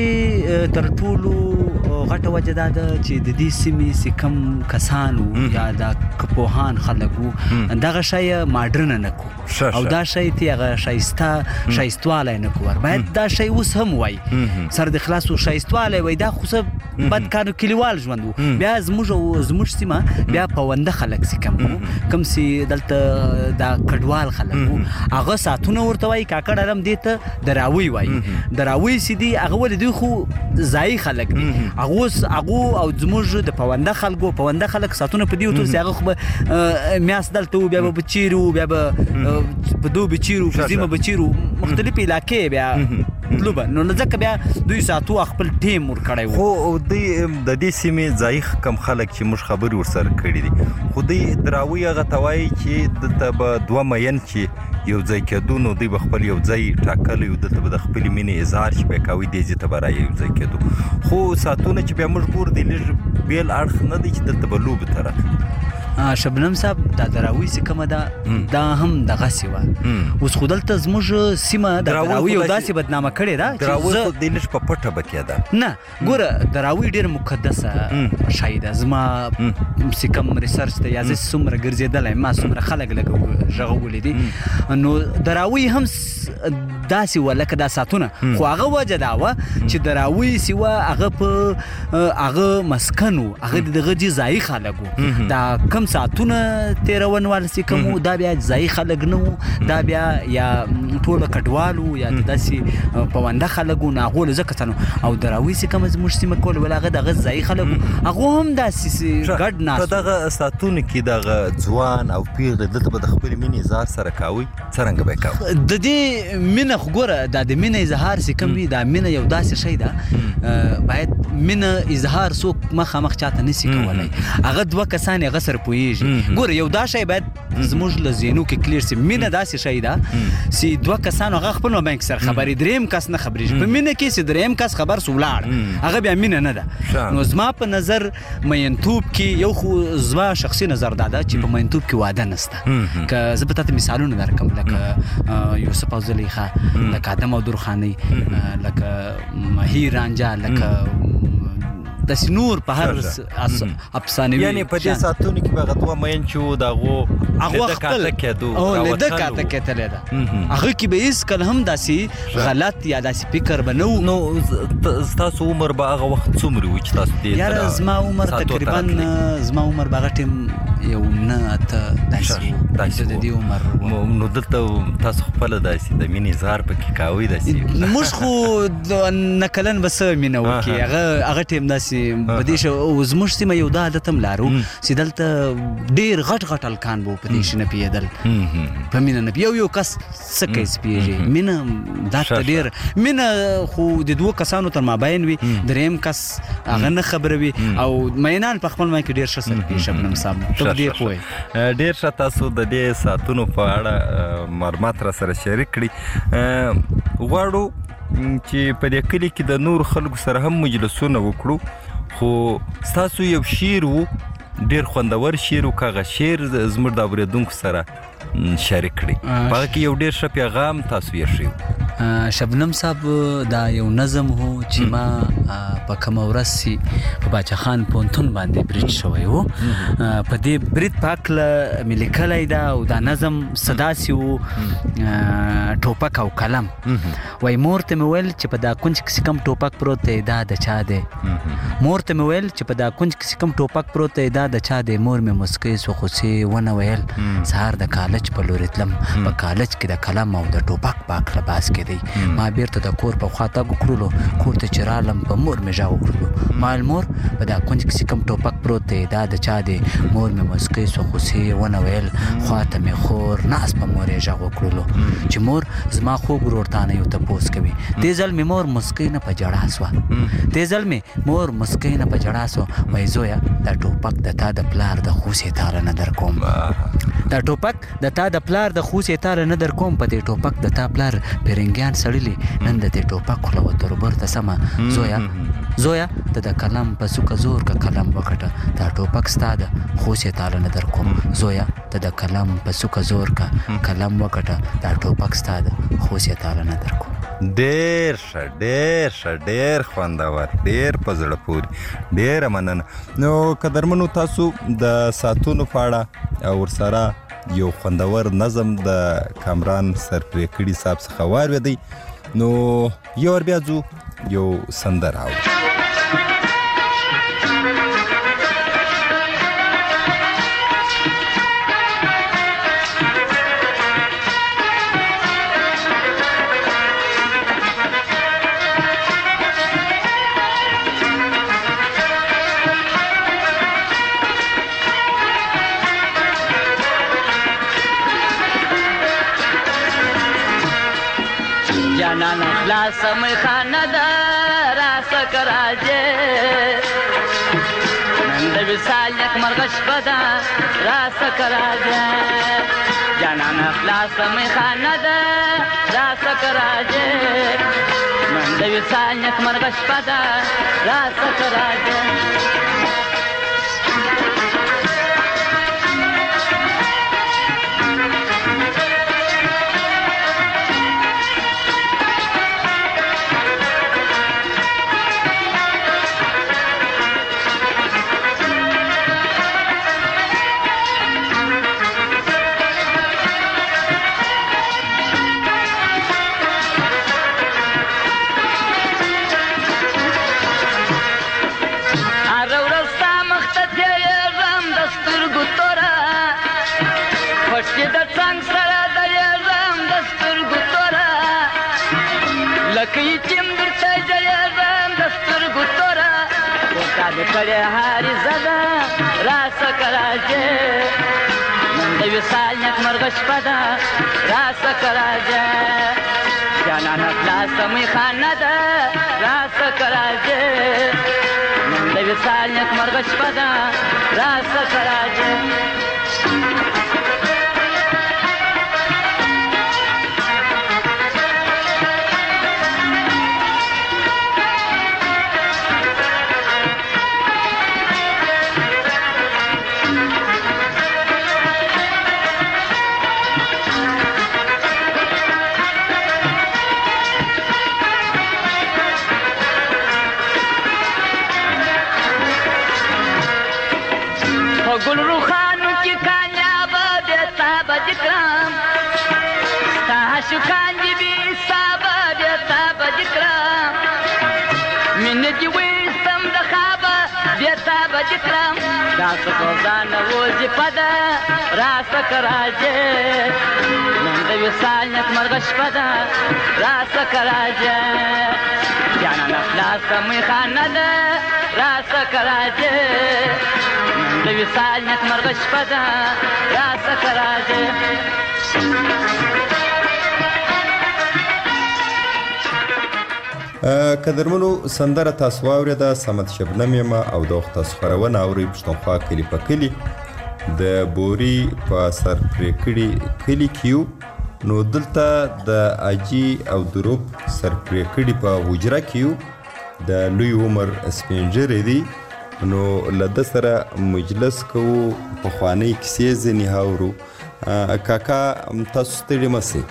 دې تر ټولو غټه وجه دا ده چې د دې سیمې چې کم کسان وو یا د کپوهان خلک وو دغه شی ماډرن نه کو او دا شی ته هغه شایسته شایستوالی نه کو باید دا شی اوس هم وای سر د خلاصو شایستوالی وای دا خو څه بد کارو کلیوال ژوند وو بیا زموږ زموږ سیمه بیا پونده خلک چې کم وو کم چې دلته دا کډوال خلک وو هغه ساتونه ورته وای کاکړ علم دې ته دراوی وای دراوی سي دي هغه ولې دوی خو ځایي خلک دي هغه هغه او زموږ د پونده خلکو پونده خلک ساتونه په دې وتو هغه خو میاس دلته بیا به چیرو بیا به په دوه بچیرو په زیمه بچیرو مختلف علاقې بیا لوبه نو ځکه بیا دوی ساتو خپل ټیم ور کړی خو د دې سیمې ځایي کم خلک چې موږ خبرې ورسره کړي دي خو دوی دراوی هغه ته وایي چې دلته به دوه مین چې یو ځای کېدو نو دوی به خپل یو ځای ټاکلی وي دلته به د خپلې مینې اظهار چې به یې کوي دې ځای ته به رایې یو ځای کېدو خو ساتونه چې بیا موږ ګور دی لږ بیل اړخ نه دی چې دلته به لوبې ته راغلي شبنم صاحب دا دراوی چې کومه ده دا هم دغسې وه اوس خو دلته زموږ سیمه د دراوی او داسې بدنامه کړې ده دراوی خو دی لږ په پټه به کېده نه ګوره دراوی ډېر مقدسه شی ده زما چې کوم ریسرچ ته یا زه څومره ګرځېدلی ما څومره خلک لږ غږولي دي نو دراوی هم داسې وه لکه دا ساتونه خو هغه وجه دا وه چې دراوی چې وه هغه په هغه مسکن و هغه د دغه دي ځایي خلک و دا کم ساتونه تیرون وال چې کوم دا بیا ځایي خلک نه وو دا بیا یا ټوله کډوال وو یا داسې پونده خلک وو نو هغو له ځکه څه او دراوی چې کومه زموږ سیمه کول ول هغه دغه ځایي خلک وو هغو هم داسې ګډ ناست په دغه ساتونو کې دغه ځوان او پیغلې دلته به د خپلې مینې اظهار سره کوي څرنګه به یې کوي د دې مینه خو ګوره دا د مینه اظهار چې کوم وي دا مینه یو داسې شی ده باید مینه اظهار څوک مخامخ چاته نشي کولی هغه دوه کسان هغه سره پوهېږي ګوره یو دا شی باید زموږ له ذهنو کې کلیر سي مینه داسې شی ده چې دوه کسان هغه خپل مابین کې سره خبرې دریم کس نه خبرېږي په مینه کې چې دریم کس خبر سو ولاړ هغه بیا مینه نه ده نو زما په نظر مینتوب کې یو خو زما شخصي نظر دا ده چې په مینتوب کې واده نسته که زه به تاته مثالونه درکړم لکه یوسف او زلیخا لکه آدم او درخانۍ لکه مهیر رانجه لکه داسې نور په هر افسانوي یعنی په دې ساتونو کې به هغه دوه مین چې وو د هغو هغه خپل لیده کاته کېدلی ده هغه کې به هېڅکله هم داسې غلط یا داسې فکر به نه و نو ستاسو عمر به هغه وخت څومره وي چې تاسو دې یاره زما عمر تقریبا زما عمر به هغه ټیم یو نه اته داسې د دې عمر نو دلته تاسو خپله داسې د مینې اظهار پکې کوئ داسې موږ خو نکلن به څه مینه وکړي هغه هغه ټیم داسې په دې شو زموږ سیمه یو دا عادت هم لرو چې دلته ډېر غټ غټ هلکان به په دې شي نه پوهېدل په مینه نه یو یو کس څه کوي سپېږي مینه دا ته ډېر مینه خو د دوو کسانو تر مابین وي دریم کس هغه نه خبره وي او مینان په خپل منځ کې ډېر ښه سره پوهېږي شبنم صاحب ته ډېر پوهې ډېر ښه تاسو د دې ساعتونو په اړه معلومات را سره شریک کړي غواړو چې په دې کلي کې د نور خلکو سره هم مجلسونه وکړو خو ستاسو یو شعر و ډېر خوندور شعر و که هغه شعر زموږ د اورېدونکو سره شریک کړي په هغه کې یو ډېر ښه پیغام تاسو یې ښیو شبنم صاحب دا یو نظم هو چې ما په کومه ورځ چې په باچا خان پوهنتون باندې برید شوی و په دې برید په هکله مې لیکلی ده او دا نظم څه داسې و ټوپک او قلم وایي مور ته مې ویل چې په دا کونج کښې کوم ټوپک پروت دی دا د چا دی مور ته مې ویل چې په دا کونج کښې کوم ټوپک پروت دی دا د چا دی مور مې مسکی سو خو چې ونه ویل سهار د کالج په لورې تلم په کالج کې د قلم او د ټوپک په هکله بحث کېدی ما بیرته د کور په خوا تګ وکړلو کور ته چې رالم په مور مې غږ وکړلو ما ویل مور په دا کونج کښې کوم ټوپک پروت دی دا د چا دی مور مې مسکی سو خو چې ونه ویل خوا ته مې خور ناست په مور یې غږ وکړلو چې مور زما خوږ ورور تا نه یو تپوس کوي دې ځل مې مور مسکی نه په ژړا سوه دې ځل مې مور مسکی نه په ژړا سوه وایي زویه دا ټوپک د تا د پلار د خوسې تاله نه در کوم دا ټوپک د تا د پلار د خوسې تاله نه در کوم په دې ټوپک د تا پلار پیرنګیان سړلي نن د دې ټوپک خوله وتر برته سمه زویا زویا ته د کلم په سوکه زور که کلم وکټه دا ټوپک ستا د خوسې تاله نه در کوم زویا ته د کلم په سوکه زور که کلم وکټه دا ټوپک ستا د خوسې تاله نه در کوم. ډېر ښه ډېر ښه ډېر خوندور ډېر په زړه پورې ډېره مننه. نو قدرمنو تاسو د ساعتونو په اړه او ورسره یو خوندور نظم د کامران سرپرې کړي صاحب څخه واورېدئ نو یو ور بیا ځو یو سندره اورو. جانان خلاص می خانه دا راس کراجه من د وصال یک مرغش بدا راس کراجه جانان خلاص می خانه دا راس کراجه من د وصال یک مرغش بدا راس کراجه کړه هاري زدا راس کراجه من د وصال یک مرغش پدا راس کراجه جانان خلاص می خانه دا راس کراجه من د وصال یک مرغش پدا راس کراجه. گل روخانو کی کامیاب بیتا بجکرام تاہ شکان جی بی سابا بیتا بجکرام من جی ویستم دخابا بیتا بجکرام داس کوزان ووزی پدا راس کراجے من د وصال یک مرغش پدا راس کراجے جانا نفلاس می خانه دا راس کراجے د وصال یک مرغش پدا راس کراجه. قدرمنو سندره تاسو واورېده صمد شبنم یم او د وخت تاسو خپرونه اورئ پښتونخوا کلي په کلي د بوري په سرپرې کړي کلي کې یو نو دلته د اجي او دروب سرپرې کړي په حجره کې یو د لوی عمر سپینجرې دی نو لده سره مجلس کوو پخوانۍ کیسې ځینې هاورو. کاکا تاسو ستړي مه سئ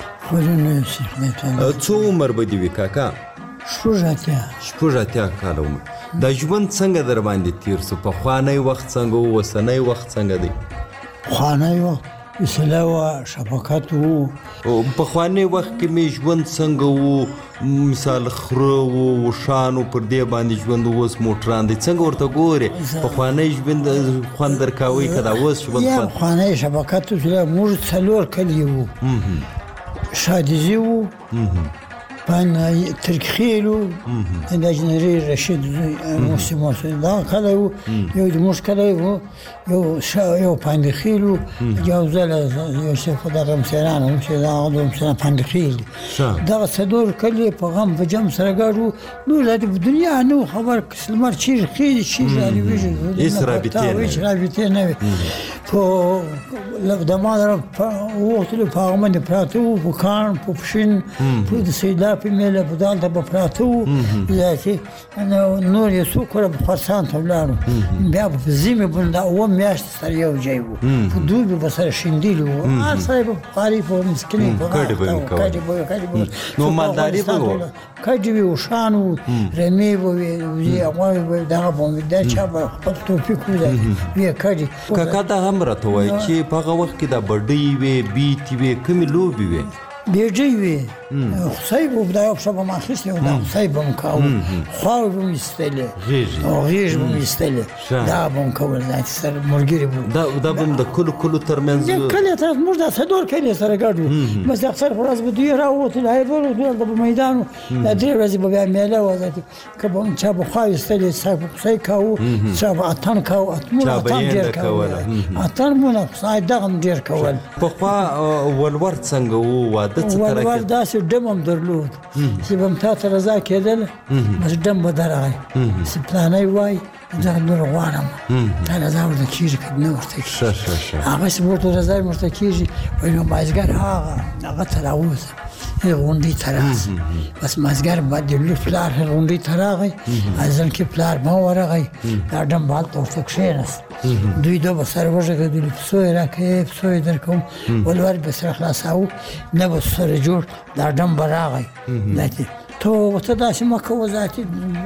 څو عمر به دې وي کاکا؟ شپږ اتیا شپږ اتیا کاله عمر. دا ژوند څنګه در باندې تیر سو؟ پخوانی وخت څنګه و؟ اوسنی وخت څنګه دی؟ پخوانی وخت حوصله وه، شفقت و. پخوانی وخت کې مې ژوند څنګه و؟ مثال خره و، اوښان و، پر دې باندې ژوند و. اوس موټران دی. څنګه ورته ګورې؟ پخوانی ژوند خوند درکوئ که دا اوس ژوند یا پخوانی شفقت حوصله. موږ څلور کلي وو، شادیزي وو، ترکخیل و، د اجنري رشید موسی موسی دا کلی و. یو د موږ کلی و، یو پاندخیل و، یو ځل یوسف د رمسیران و، چې دا هغه د رمسیران پاندخیل دی. دغه څلور کلي په غم په جم سره ګډ وو. نور د دنیا نه و خبر، لمر چیرې خیږي چیرې رالوېږي، هېڅ رابطې نه وې. په د ما در وختلو په هغه باندې پراته وو په کاڼ په پښین په د سیلاب په میله په دالته به پراته وو چې نور یې څوک کړه په خراسان ته ولاړو بیا به په ژمي باندې دا اووه میاشتې سره یو ځای وو په دوبي به سره شیندلي وو هر سړی به په قاري په مسکینۍ په کډې به نو مالداري به وه کډې وې اوښان وو رمې به وې غواوې به دغه به وې دا چا به خپل توفیق وې کډې کاکا دا هم راته وایي چې په هغه وخت کې دا بډۍ وې بیتې وې کومې لوبې وې بیجی وی خصای بو بدای افشا با من خیستی و دا خصای بم کاو خواه بم استلی غیش بم استلی دا بم کاو زیادی سر مرگیری بو دا بم دا کلو کلو ترمنز کلی طرف مرد سدور کلی سر گردو بس اکثر پراز بدوی را ووتی لای برو دویل دا بمیدانو دا دری رازی با بیا میله و زیادی که بم چا بخواه استلی خصای کاو چا با اتان کاو اتمون اتان دیر کاو اتان مون خصای داغم دیر کاو پخوا ولورد څنګه وو ولور داسې ډم هم درلود چې به م تا ته رضا کېدل بس ډم به درغی چې پلانی وایي دغه نور غواړم تا رضا ورته کېږي که نه ورته کېږي هغسې به ورته رضا یې ورته کېږي وایي نو مازدیګر هغه هغه ته راووځه غونډۍ ته راځه بس مازدیګر بعد د لور پلار غونډۍ ته راغی ځل کې پلار ما ورغی دا ډم به هلته ورته کښېناست دوی دو به سره وغږېدلو پسو یې راکوې پسو یې در کوم ولور به سره خلاصاوه نه به سره جوړ دا ډم به راغی ته ورته داسې مه کوه ذاتي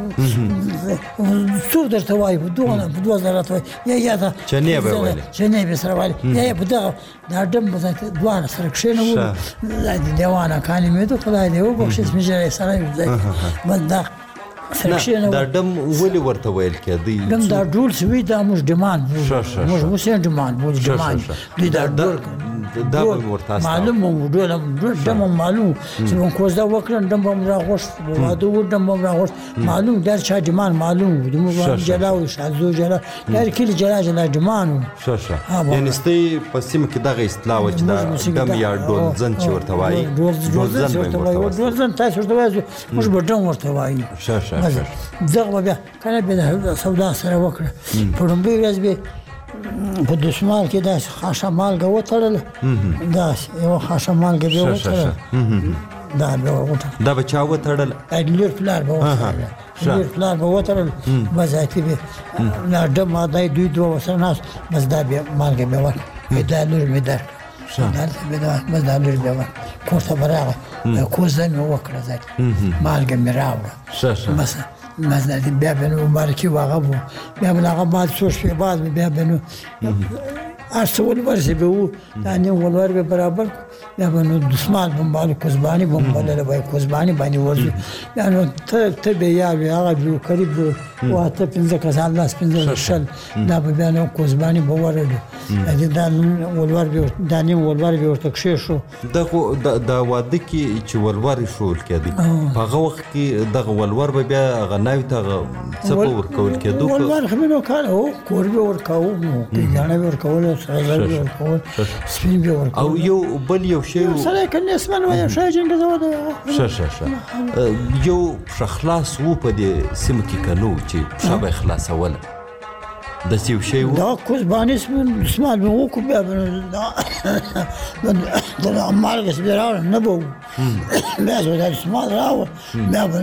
څوک درته وایي په دغه په دوه زره راته وایي یا یا دا چنې به یې ویلې چنې به یې سره ویلې یا یا په دغه دا ډم به ذاتي دواړه سره کښېنولو د دیوانه کانې مې د خدای دې وبخښي سپین ږیری سړی بس دا دا ډم ولې ورته ویل کېدی ډم دا ډول سوي دا موږ ډمان موږ اوس یې ډمان بولو ډمان دوی دا ډول دا به ورته معلوم و ډول ډم معلوم چې موږ کوزده وکړن ډم به مو راغوښت واده و ډم به مو راغوښت معلوم در چا ډمان معلوم و د موږ جلا و شازو جلا در کلي جلا جلا ډمان و ښه ښه یعنې ستاسې په سیمه کې دغه اصطلاح وه چې دا ډم یا ډولزن چې ورته وایي ډولزن ورته وایي ډولزن تاسو ورته وایي موږ به ډم ورته وایي ښه ښه دغه به بیا کله به د سودا سره وکړه په لومړۍ ورځ به په دسمال کې داسې خاشه مالګه وتړله داسې یوه خاشه مالګه به یې وتړله دا به وتړله دا به چا وتړله لور پلار به وتړله لور پلار به وتړله بس ذاتي به دا ډم دا دوی دوه ورسره ناست بس دا بیا مالګه به یې ورکړه دا لور مې درکړه بس دا لور به یې ورکړه کور ته به راغی کوزده مې وکړه ذاتي مالګه مې راوړه بس بس بیا به نو مبارکي واغه بو بیا به هغه بعد څو شپې بعد بیا به نو هر څه ولور چې به وو دا نیم ولور به برابر بیا به نو دسمال به باندې کوزباني به بلله به کوزباني باندې ورځو بیا نو ته ته به یا هغه به قریب واته پنځه کسان لاس پنځه شل دا به بیا نو کوزباني به ورلو دا ولور به دا نیم ولور به ورته کښې شو دا خو دا واده کې چې ولور ښول کېدی په هغه وخت کې دغه ولور به بیا هغه ناوې ته هغه څه به ورکول کېدو ولور خو مې نو کار هو کور به ورکوو نو ګاڼه به ورکول سره به ورکول سپین به ورکول او یو بل یو شی سره کنه اسمن وایي شای جنګ زو ښه ښه ښه یو خلاص وو په دې سیمه کې کنو چې شابه خلاصول د سیو شی وو دا کوزباني اسمن اسمال به وکړو بیا دا مالګه چې راوړ نه به بیا زه دا اسمال راوړ بیا به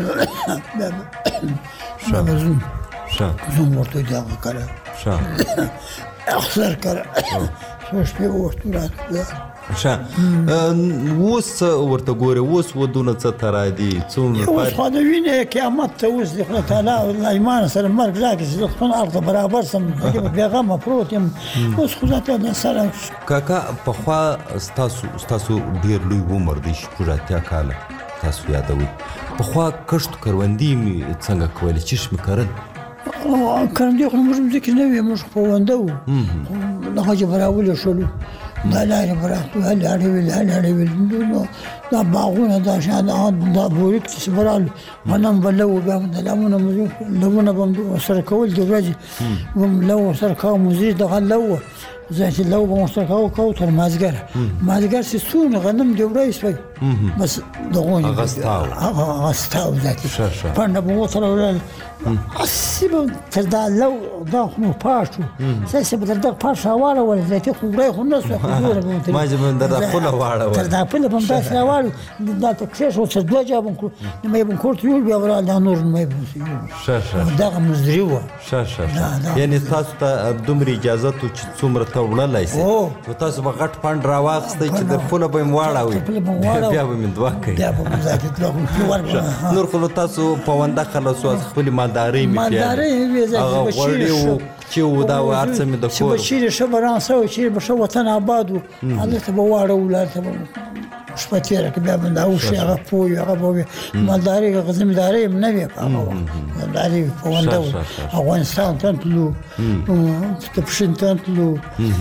ښه ښه زوم ورته دغه کړه ښه اخسر کړه څو شپې ورته راغله ښه اوس ورته ګورې اوس ودونه څه ته رادي څومره اوس خو د وینې قیامت ته اوس د خدای تعالی ایمان سره مرګ راکړي چې زه خپل اړخ ته برابر سم بېغمه پروت یم اوس خدای تعالی سره کاکا پخوا ستاسو ستاسو ډېر لوی عمر دی شپږ اتیا کاله تاسو یادوئ پخوا کښت کروندې مې څنګه کولې چیش مې کرل کروندې خو موږ مځکې نه وې موږ خپونده وو دغه چې براولې شولو دا لارې براتو هلې اړې ویل هلې اړې ویل نو دا باغونه دا شان دا بوریک چې برالو غنم به لو بیا د لمونه لمونه به سره کول د ورځې به لو سره کوه مزید دغه لو زه چې لو به ورسره کوو کوو تر مازدیګره مازدیګر چې څونه غنم دې وړی شوی بس دغه هغه ستاو هغه ستاو ذاتي پنډه به ورسره وړل هسې به تر دا لو دا خو مو پاش شو ساسې به تر دغه پاش راواړول ذاتي خو وړی خو نه شوه خو جوړه به ورته ما چې به در دا پله واړول تر دا پله به هم داسې راواړو دا ته کښېښود چې دوه جا به م کړو مې به م کور ته یوړ بیا به دا نور مې به ښه ښه دغه مزدري وه ښه ښه یعنې تاسو ته دومره اجازت و چې څومره ته وړلی سئ نو تاسو به غټ پنډ راواخیستی چې د پله به یې واړوئ بیا به مې دوه کوي نور خو نو تاسو پونده خلاص و خپلې مالدارۍ مې پیل هغه غوړې و چې و دا و هر څه مې د کور چې به چیرې ښه به ران سوی چیرې به ښه وطن آباد و هلته به واړو هلته به شپه تېره کړه بیا به دا وشي هغه پوه وي هغه به وي مالدارۍ هغه زمیندارۍ هم نه وې په هغه وخت مالدارۍ پونده و افغانستان ته تلو تپشین ته تلو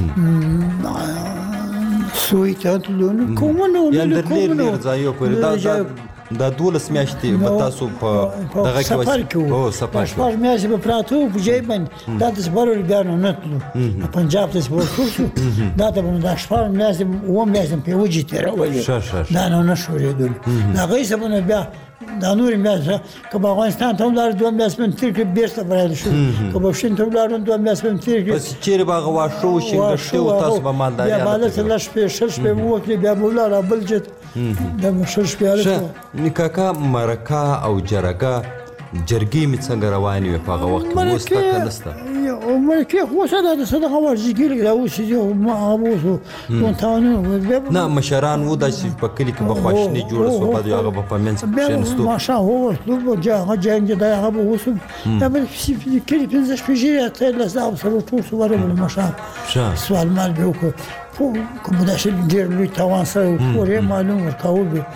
سوی ته تلو نو کومونه و یعنې د لېر لېر ځایو پورې دا دولس میاشتې به تاسو په دغه کې سفر کې وو سفر شپږ میاشتې به پراته وو په جیب باندې دا د سفر بیا نو نه تلو پنجاب ته سفر شو دا ته به دا شپږ میاشتې اووه میاشتې پې وجې تېرولې دا نو نه شورېدلو د هغې څه به نو بیا دا نورې میاشتې که به افغانستان ته ولاړو دوه میاشتې به مې تېر کړې بېرته برایله شو که به شین ته ولاړو دوه میاشتې به مې تېر کړې بس چیرې به هغه واښه و شینګښتې و تاسو به مالداري بیا به هلته لس شپې شل شپې مو وکړې بیا به ولاړه بل جت بیا به شل شپې هلته نیکاکا مرکه او جرګه جرګې مې څنګه روانې وې په هغه وخت کې اوس ته که نسته مرکې خو اوس دا د څه دغه ورزشګر دا اوس چې هغه اوس نه مشران وو داسې په کلي کې به خواشیني جوړه سوه بعد هغه به په منځ کې کښېنستو ماښام ووتلو هغه جنګ دی هغه به اوس دا به کلي پنځه شپې ژیړې اتلس دا به سره ټول سو ورغلو ماښام سوال مال به وکړو که به داسې ډېر لوی تاوان سوی و کور یې معلوم ورکول به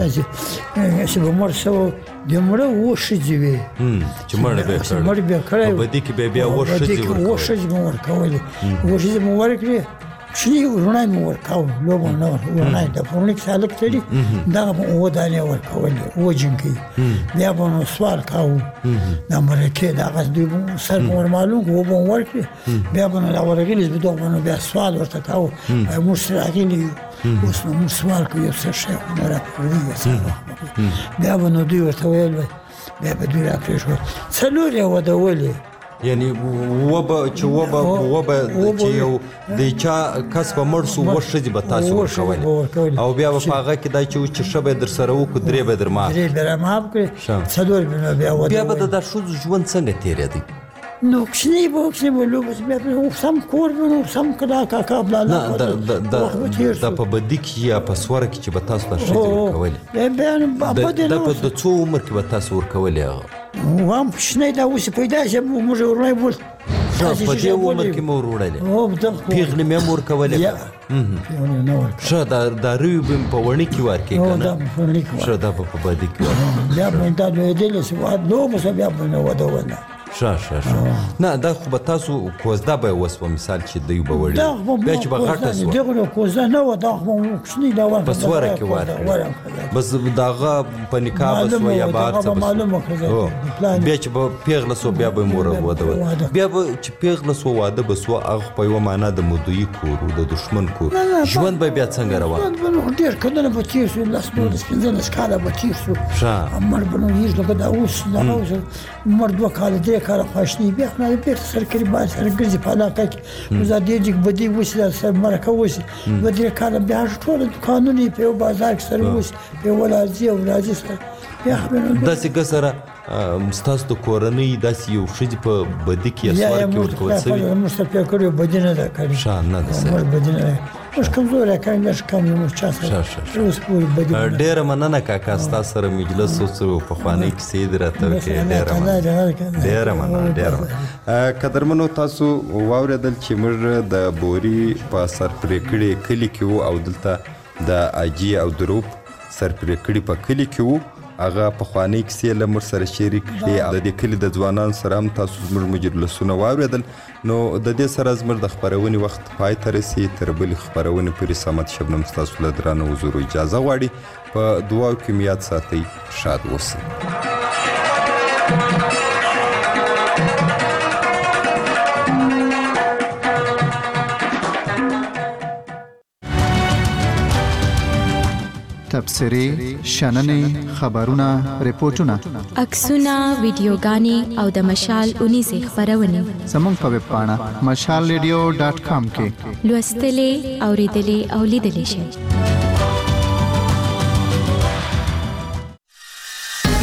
چې به مړ سوی د مړه اووه ښځې وې چې مړ به یې مړ به یې کړی په بدي کې به بیا اووه ښځې اووه ښځې به ورکولې اووه ښځې به ورکړې کوچني وروڼی مې ورکول لوبه نه وروڼی د فورنیک سالک تړي دغه به اووه دانې ورکولې اووه جنکۍ بیا به نو سوال کاوه د مرکې دغه دوی به سر به ور معلوم کړو اووه به مو ورکړې بیا به نو دا ورغلي به دغه به نو بیا سوال ورته کاوه موږ سره راغلي یو اوس نو موږ سوال کوو یو څه شی خو نه راپرېږي بیا به نو دوی ورته ویل بیا به دوی راپرېښول څلور یې ودولې یعنی وبه چې وبه وبه چې یو د چا کس به مړ سو اووه ښځې به تاسو ورکولې او بیا به په هغه کې دا چې و چې ښه به یې در سره وکړو درې به یې در معاف درې به یې رامعاف کړې څلور به نو بیا بیا به د دا ښځو ژوند څنګه تېرېدی نو کوچنی به کوچنی به لوبه بیا به سم کور به نو سم کدا کاکا بلا نه دا په بدي کې یا په سوره کې چې به تاسو ته ښځې ورکولې دا په د څو عمر کې به تاسو ورکولې هغه وام کوچنی دا اوس پیدا شي موږ وروڼی بول په دې عمر کې مو وروړلې پیغلې مې هم ورکولې ښه دا روی به مې په وړني کې ورکړې که نه ښه دا به په بدي کې ورکړې بیا به مې دا لوېدلې شي لوبه شوه بیا به مې واده ونه ښه ښه ښه نه دا خو به تاسو کوزده به یې وسوه مثال چې دوی به وړي بیا چې به غټه سوه دغه نو کوزده نه وه دا خو کوچني دا ورکړه په سوره کې ورکړې بس د هغه په نکاح به سوه یا به هر څه به بیا چې به پیغله سوه بیا به یې مور واده وه بیا به چې پیغله سوه واده به سوه هغه په یوه معنا د مدویي کور و د دښمن کور ژوند به بیا څنګه روان ډېر کلونه به تېر شو لس دولس پنځلس کاله به تېر شو مړ به نو هېڅ لکه دا اوس دغه اوس مړ دوه کاله درې کاله خواشني بیا خو نه بېرته سرکري باید سره ګرځي په علاقه کې نو دا دې جګ بدي وشي دا سره مرکه وشي دوه درې کاله بیا ټوله دوکانونه یې په یو بازار کې سره وشي په یو ولاځي او راځي سره بیا داسې که سره ستاسو د کورنۍ داسې یو ښځې په بدي کې یا سوال کې ورکول شوي موږ سره پرې کړې بدي نه ده کړې ښه نه ده موږ بدي نه ده موږ کمزوری کړی لږ کم یو موږ چا سره اوس پورې بدي ډېره مننه کاکا ستاسو سره مجلس وڅو پخوانۍ کیسې دې راته وکړې ډېره مننه ډېره مننه ډېره مننه قدرمنو تاسو واورېدل چې موږ د بوري په سرپرې کړي کلي کې وو او دلته د اجي او دروپ سرپرې کړي په کلي کې وو هغه پخوانۍ کیسې له موږ سره شریک کړې د دې کلي د ځوانانو سره هم تاسو زموږ مجلسونه واورېدل نو د دې سره زموږ د خپرونې وخت پای ته رسي تر بلې خپرونې پورې صمد شبنم ستاسو له درانه حضورو اجازه غواړي په دعاو کې مې یاد ساتئ شاد اوسئ تبصرې شننې خبرونه ریپورتونه عکسونه ویډیوګانې او د مشال اونیزې خبرونه زموږ په ویب پاڼه مشال ریډیو ډاټ کام کې لوستلې اوریدلې او لیدلې شئ.